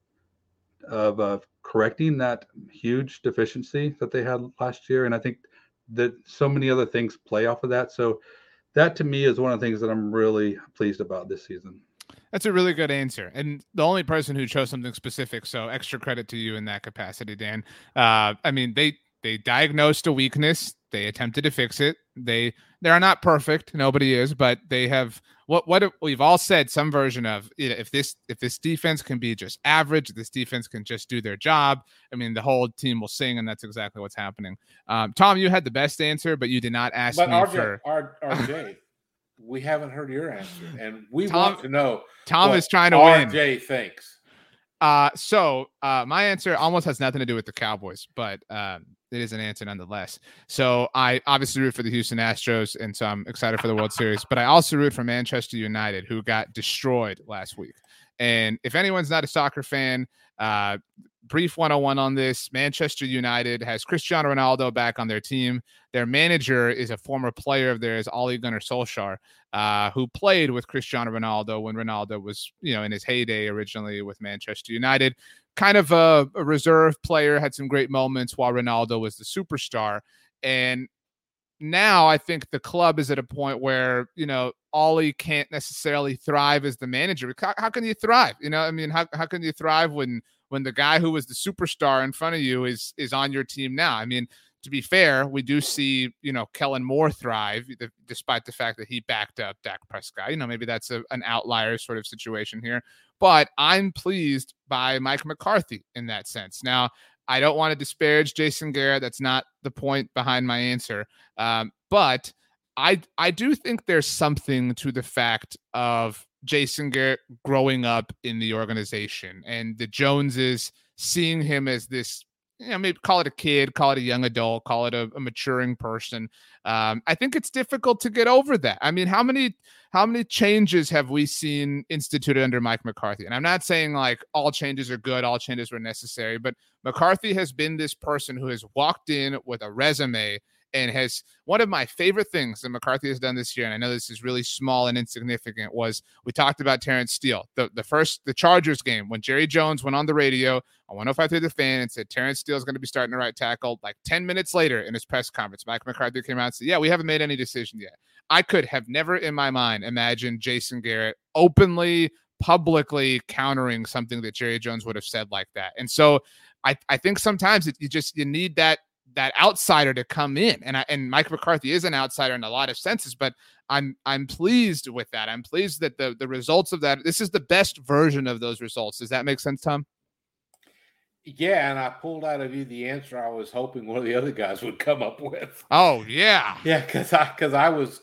Speaker 2: correcting that huge deficiency that they had last year. And I think that so many other things play off of that. So that to me is one of the things that I'm really pleased about this season.
Speaker 1: That's a really good answer. And the only person who chose something specific, so extra credit to you in that capacity, Dan. They diagnosed a weakness. They attempted to fix it. They are not perfect. Nobody is, but they have what we've all said, some version of, if this defense can be just average, this defense can just do their job, the whole team will sing, and that's exactly what's happening. Tom, you had the best answer, but you did not ask me for
Speaker 3: RJ. We haven't heard your answer, and we want to know.
Speaker 1: Tom is trying to win.
Speaker 3: RJ thinks.
Speaker 1: So my answer almost has nothing to do with the Cowboys, but it is an answer nonetheless. So I obviously root for the Houston Astros, and so I'm excited for the World Series, but I also root for Manchester United, who got destroyed last week. And if anyone's not a soccer fan, brief 101 on this: Manchester United has Cristiano Ronaldo back on their team. Their manager is a former player of theirs, Ole Gunnar Solskjaer, who played with Cristiano Ronaldo when Ronaldo was, in his heyday originally with Manchester United. Kind of a reserve player, had some great moments while Ronaldo was the superstar. And now I think the club is at a point where, Ole can't necessarily thrive as the manager. How can you thrive? How can you thrive when the guy who was the superstar in front of you is on your team now? To be fair, we do see, Kellen Moore thrive, despite the fact that he backed up Dak Prescott. Maybe that's an outlier sort of situation here. But I'm pleased by Mike McCarthy in that sense. Now, I don't want to disparage Jason Garrett. That's not the point behind my answer. But I do think there's something to the fact of Jason Garrett growing up in the organization, and the Joneses seeing him as this, maybe call it a kid, call it a young adult, call it a maturing person. I think it's difficult to get over that. How many changes have we seen instituted under Mike McCarthy? And I'm not saying like all changes are good, all changes were necessary, but McCarthy has been this person who has walked in with a resume and has, one of my favorite things that McCarthy has done this year, and I know this is really small and insignificant, was we talked about Terrence Steele. The Chargers game, when Jerry Jones went on the radio on 105.3 The Fan and said Terrence Steele is going to be starting the right tackle, like 10 minutes later in his press conference, Mike McCarthy came out and said, yeah, we haven't made any decision yet. I could have never in my mind imagined Jason Garrett openly, publicly countering something that Jerry Jones would have said like that. And so I think sometimes you need that outsider to come in, and Mike McCarthy is an outsider in a lot of senses, but I'm pleased with that. I'm pleased that the results of that, this is the best version of those results. Does that make sense, Tom?
Speaker 3: Yeah, and I pulled out of you the answer I was hoping one of the other guys would come up with.
Speaker 1: Oh yeah,
Speaker 3: yeah, because I was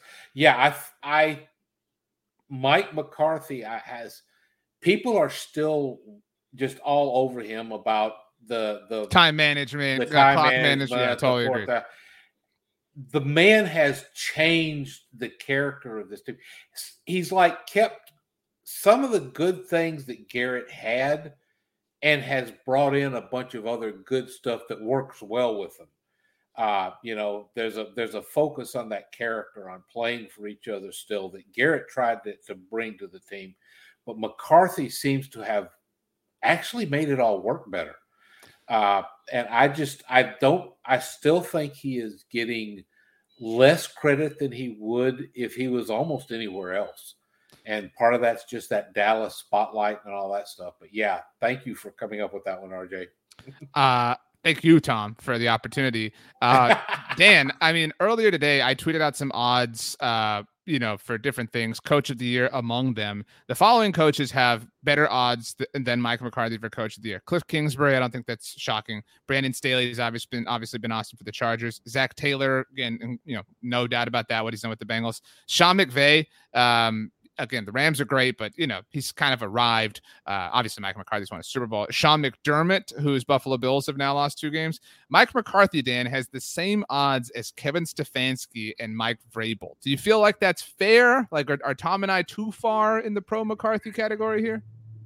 Speaker 3: Mike McCarthy has people are still just all over him about the
Speaker 1: time management,
Speaker 3: the time
Speaker 1: clock
Speaker 3: management.
Speaker 1: Yeah, totally agree.
Speaker 3: The man has changed the character of this team. He's like kept some of the good things that Garrett had and has brought in a bunch of other good stuff that works well with them. There's a focus on that character, on playing for each other still, that Garrett tried to bring to the team. But McCarthy seems to have actually made it all work better. And I still think he is getting less credit than he would if he was almost anywhere else. And part of that's just that Dallas spotlight and all that stuff. But yeah, thank you for coming up with that one, RJ.
Speaker 1: Thank you, Tom, for the opportunity. Dan, I mean, earlier today, I tweeted out some odds, for different things, Coach of the Year among them. The following coaches have better odds than Mike McCarthy for Coach of the Year. Cliff Kingsbury, I don't think that's shocking. Brandon Staley has obviously been awesome for the Chargers. Zach Taylor, again, no doubt about that, what he's done with the Bengals. Sean McVay, again, the Rams are great, but, he's kind of arrived. Obviously, Mike McCarthy's won a Super Bowl. Sean McDermott, whose Buffalo Bills have now lost 2 games. Mike McCarthy, Dan, has the same odds as Kevin Stefanski and Mike Vrabel. Do you feel like that's fair? Like, are Tom and I too far in the pro-McCarthy category here?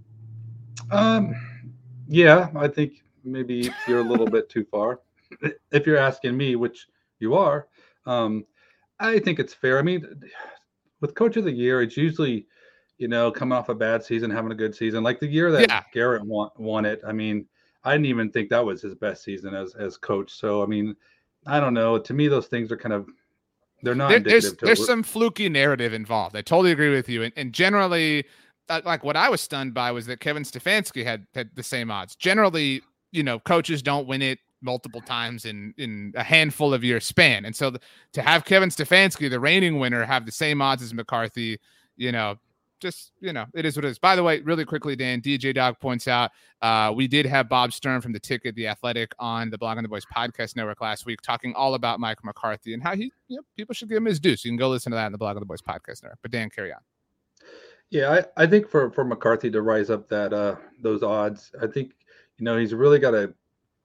Speaker 2: Yeah, I think maybe you're a little bit too far. If you're asking me, which you are, I think it's fair. I mean, with Coach of the Year, it's usually, coming off a bad season, having a good season. Like the year that Garrett won it, I mean, I didn't even think that was his best season as coach. So, I mean, I don't know. To me, those things are kind of, they're not indicative.
Speaker 1: There's some fluky narrative involved. I totally agree with you. And generally, like what I was stunned by was that Kevin Stefanski had the same odds. Generally, coaches don't win it multiple times in a handful of year span. And so to have Kevin Stefanski, the reigning winner, have the same odds as McCarthy, it is what it is. By the way, really quickly, Dan, DJ Dog points out, we did have Bob Stern from The Ticket, The Athletic, on the Blogging the Boys podcast network last week, talking all about Mike McCarthy and how people should give him his due. So you can go listen to that in the Blogging the Boys podcast network. But Dan, carry on.
Speaker 2: Yeah, I think for McCarthy to rise up those odds, I think, he's really got to,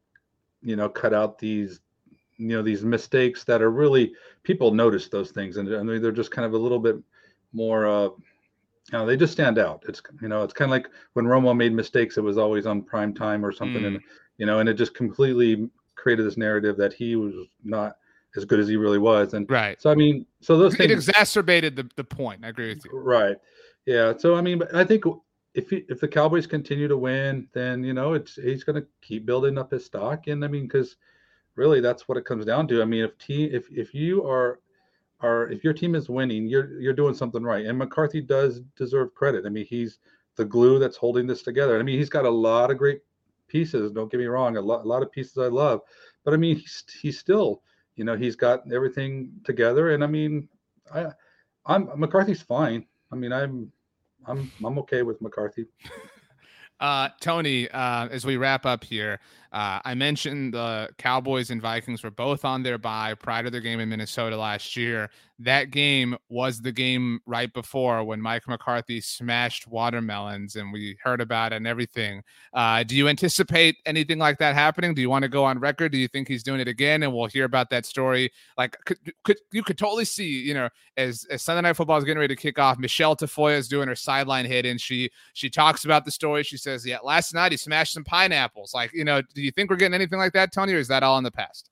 Speaker 2: cut out these mistakes that are really, people notice those things, and they're just kind of a little bit more, they just stand out. It's, it's kind of like when Romo made mistakes, it was always on prime time or something. And, and it just completely created this narrative that he was not as good as he really was. And
Speaker 1: right.
Speaker 2: So, I mean, so those things.
Speaker 1: It exacerbated the point. I agree with you.
Speaker 2: Right. Yeah. So, I mean, I think if the Cowboys continue to win, then, he's going to keep building up his stock. And I mean, because really that's what it comes down to. I mean, if your team is winning, you're doing something right. And McCarthy does deserve credit. I mean, he's the glue that's holding this together. I mean, he's got a lot of great pieces. Don't get me wrong. A lot of pieces I love, but I mean, he's still, he's got everything together. And I mean, McCarthy's fine. I mean, I'm okay with McCarthy.
Speaker 1: Tony, as we wrap up here, I mentioned the Cowboys and Vikings were both on their bye prior to their game in Minnesota last year. That game was the game right before when Mike McCarthy smashed watermelons, and we heard about it and everything. Do you anticipate anything like that happening? Do you want to go on record? Do you think he's doing it again? And we'll hear about that story. Like, you could totally see, as Sunday Night Football is getting ready to kick off, Michelle Tafoya is doing her sideline hit, and she talks about the story. She says, yeah, last night he smashed some pineapples. Like, do you think we're getting anything like that, Tony, or is that all in the past?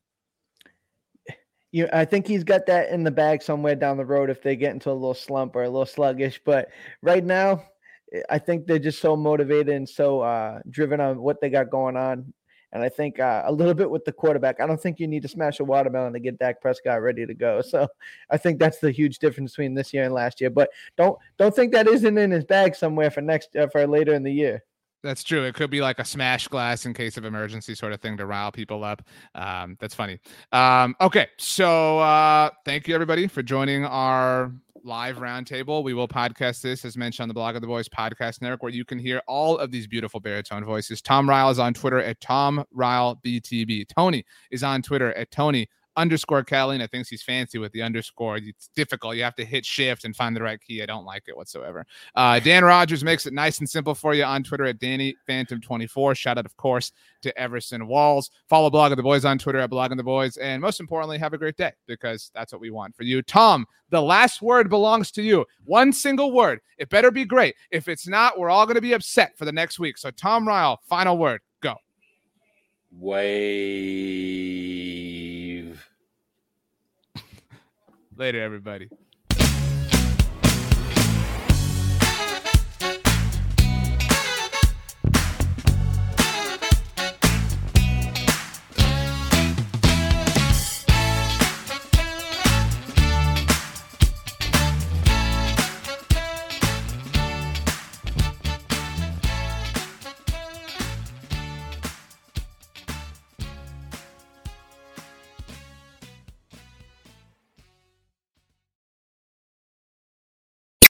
Speaker 4: I think he's got that in the bag somewhere down the road if they get into a little slump or a little sluggish. But right now, I think they're just so motivated and so driven on what they got going on. And I think a little bit with the quarterback, I don't think you need to smash a watermelon to get Dak Prescott ready to go. So I think that's the huge difference between this year and last year. But don't think that isn't in his bag somewhere for later in the year.
Speaker 1: That's true. It could be like a smash glass in case of emergency sort of thing to rile people up. That's funny. Okay. So thank you, everybody, for joining our live roundtable. We will podcast this, as mentioned, on the Blog of the Boys podcast network, where you can hear all of these beautiful baritone voices. Tom Ryle is on Twitter at TomRyleBTB. Tony is on Twitter at Tony_Catalina. I think he's fancy with the underscore. It's difficult. You have to hit shift and find the right key. I don't like it whatsoever. Dan Rogers makes it nice and simple for you on Twitter at DannyPhantom24. Shout out, of course, to Everson Walls. Follow Blog of the Boys on Twitter at Blog of the Boys. And most importantly, have a great day, because that's what we want for you. Tom, the last word belongs to you. One single word. It better be great. If it's not, we're all going to be upset for the next week. So Tom Ryle, final word. Go.
Speaker 3: Wave.
Speaker 1: Later, everybody.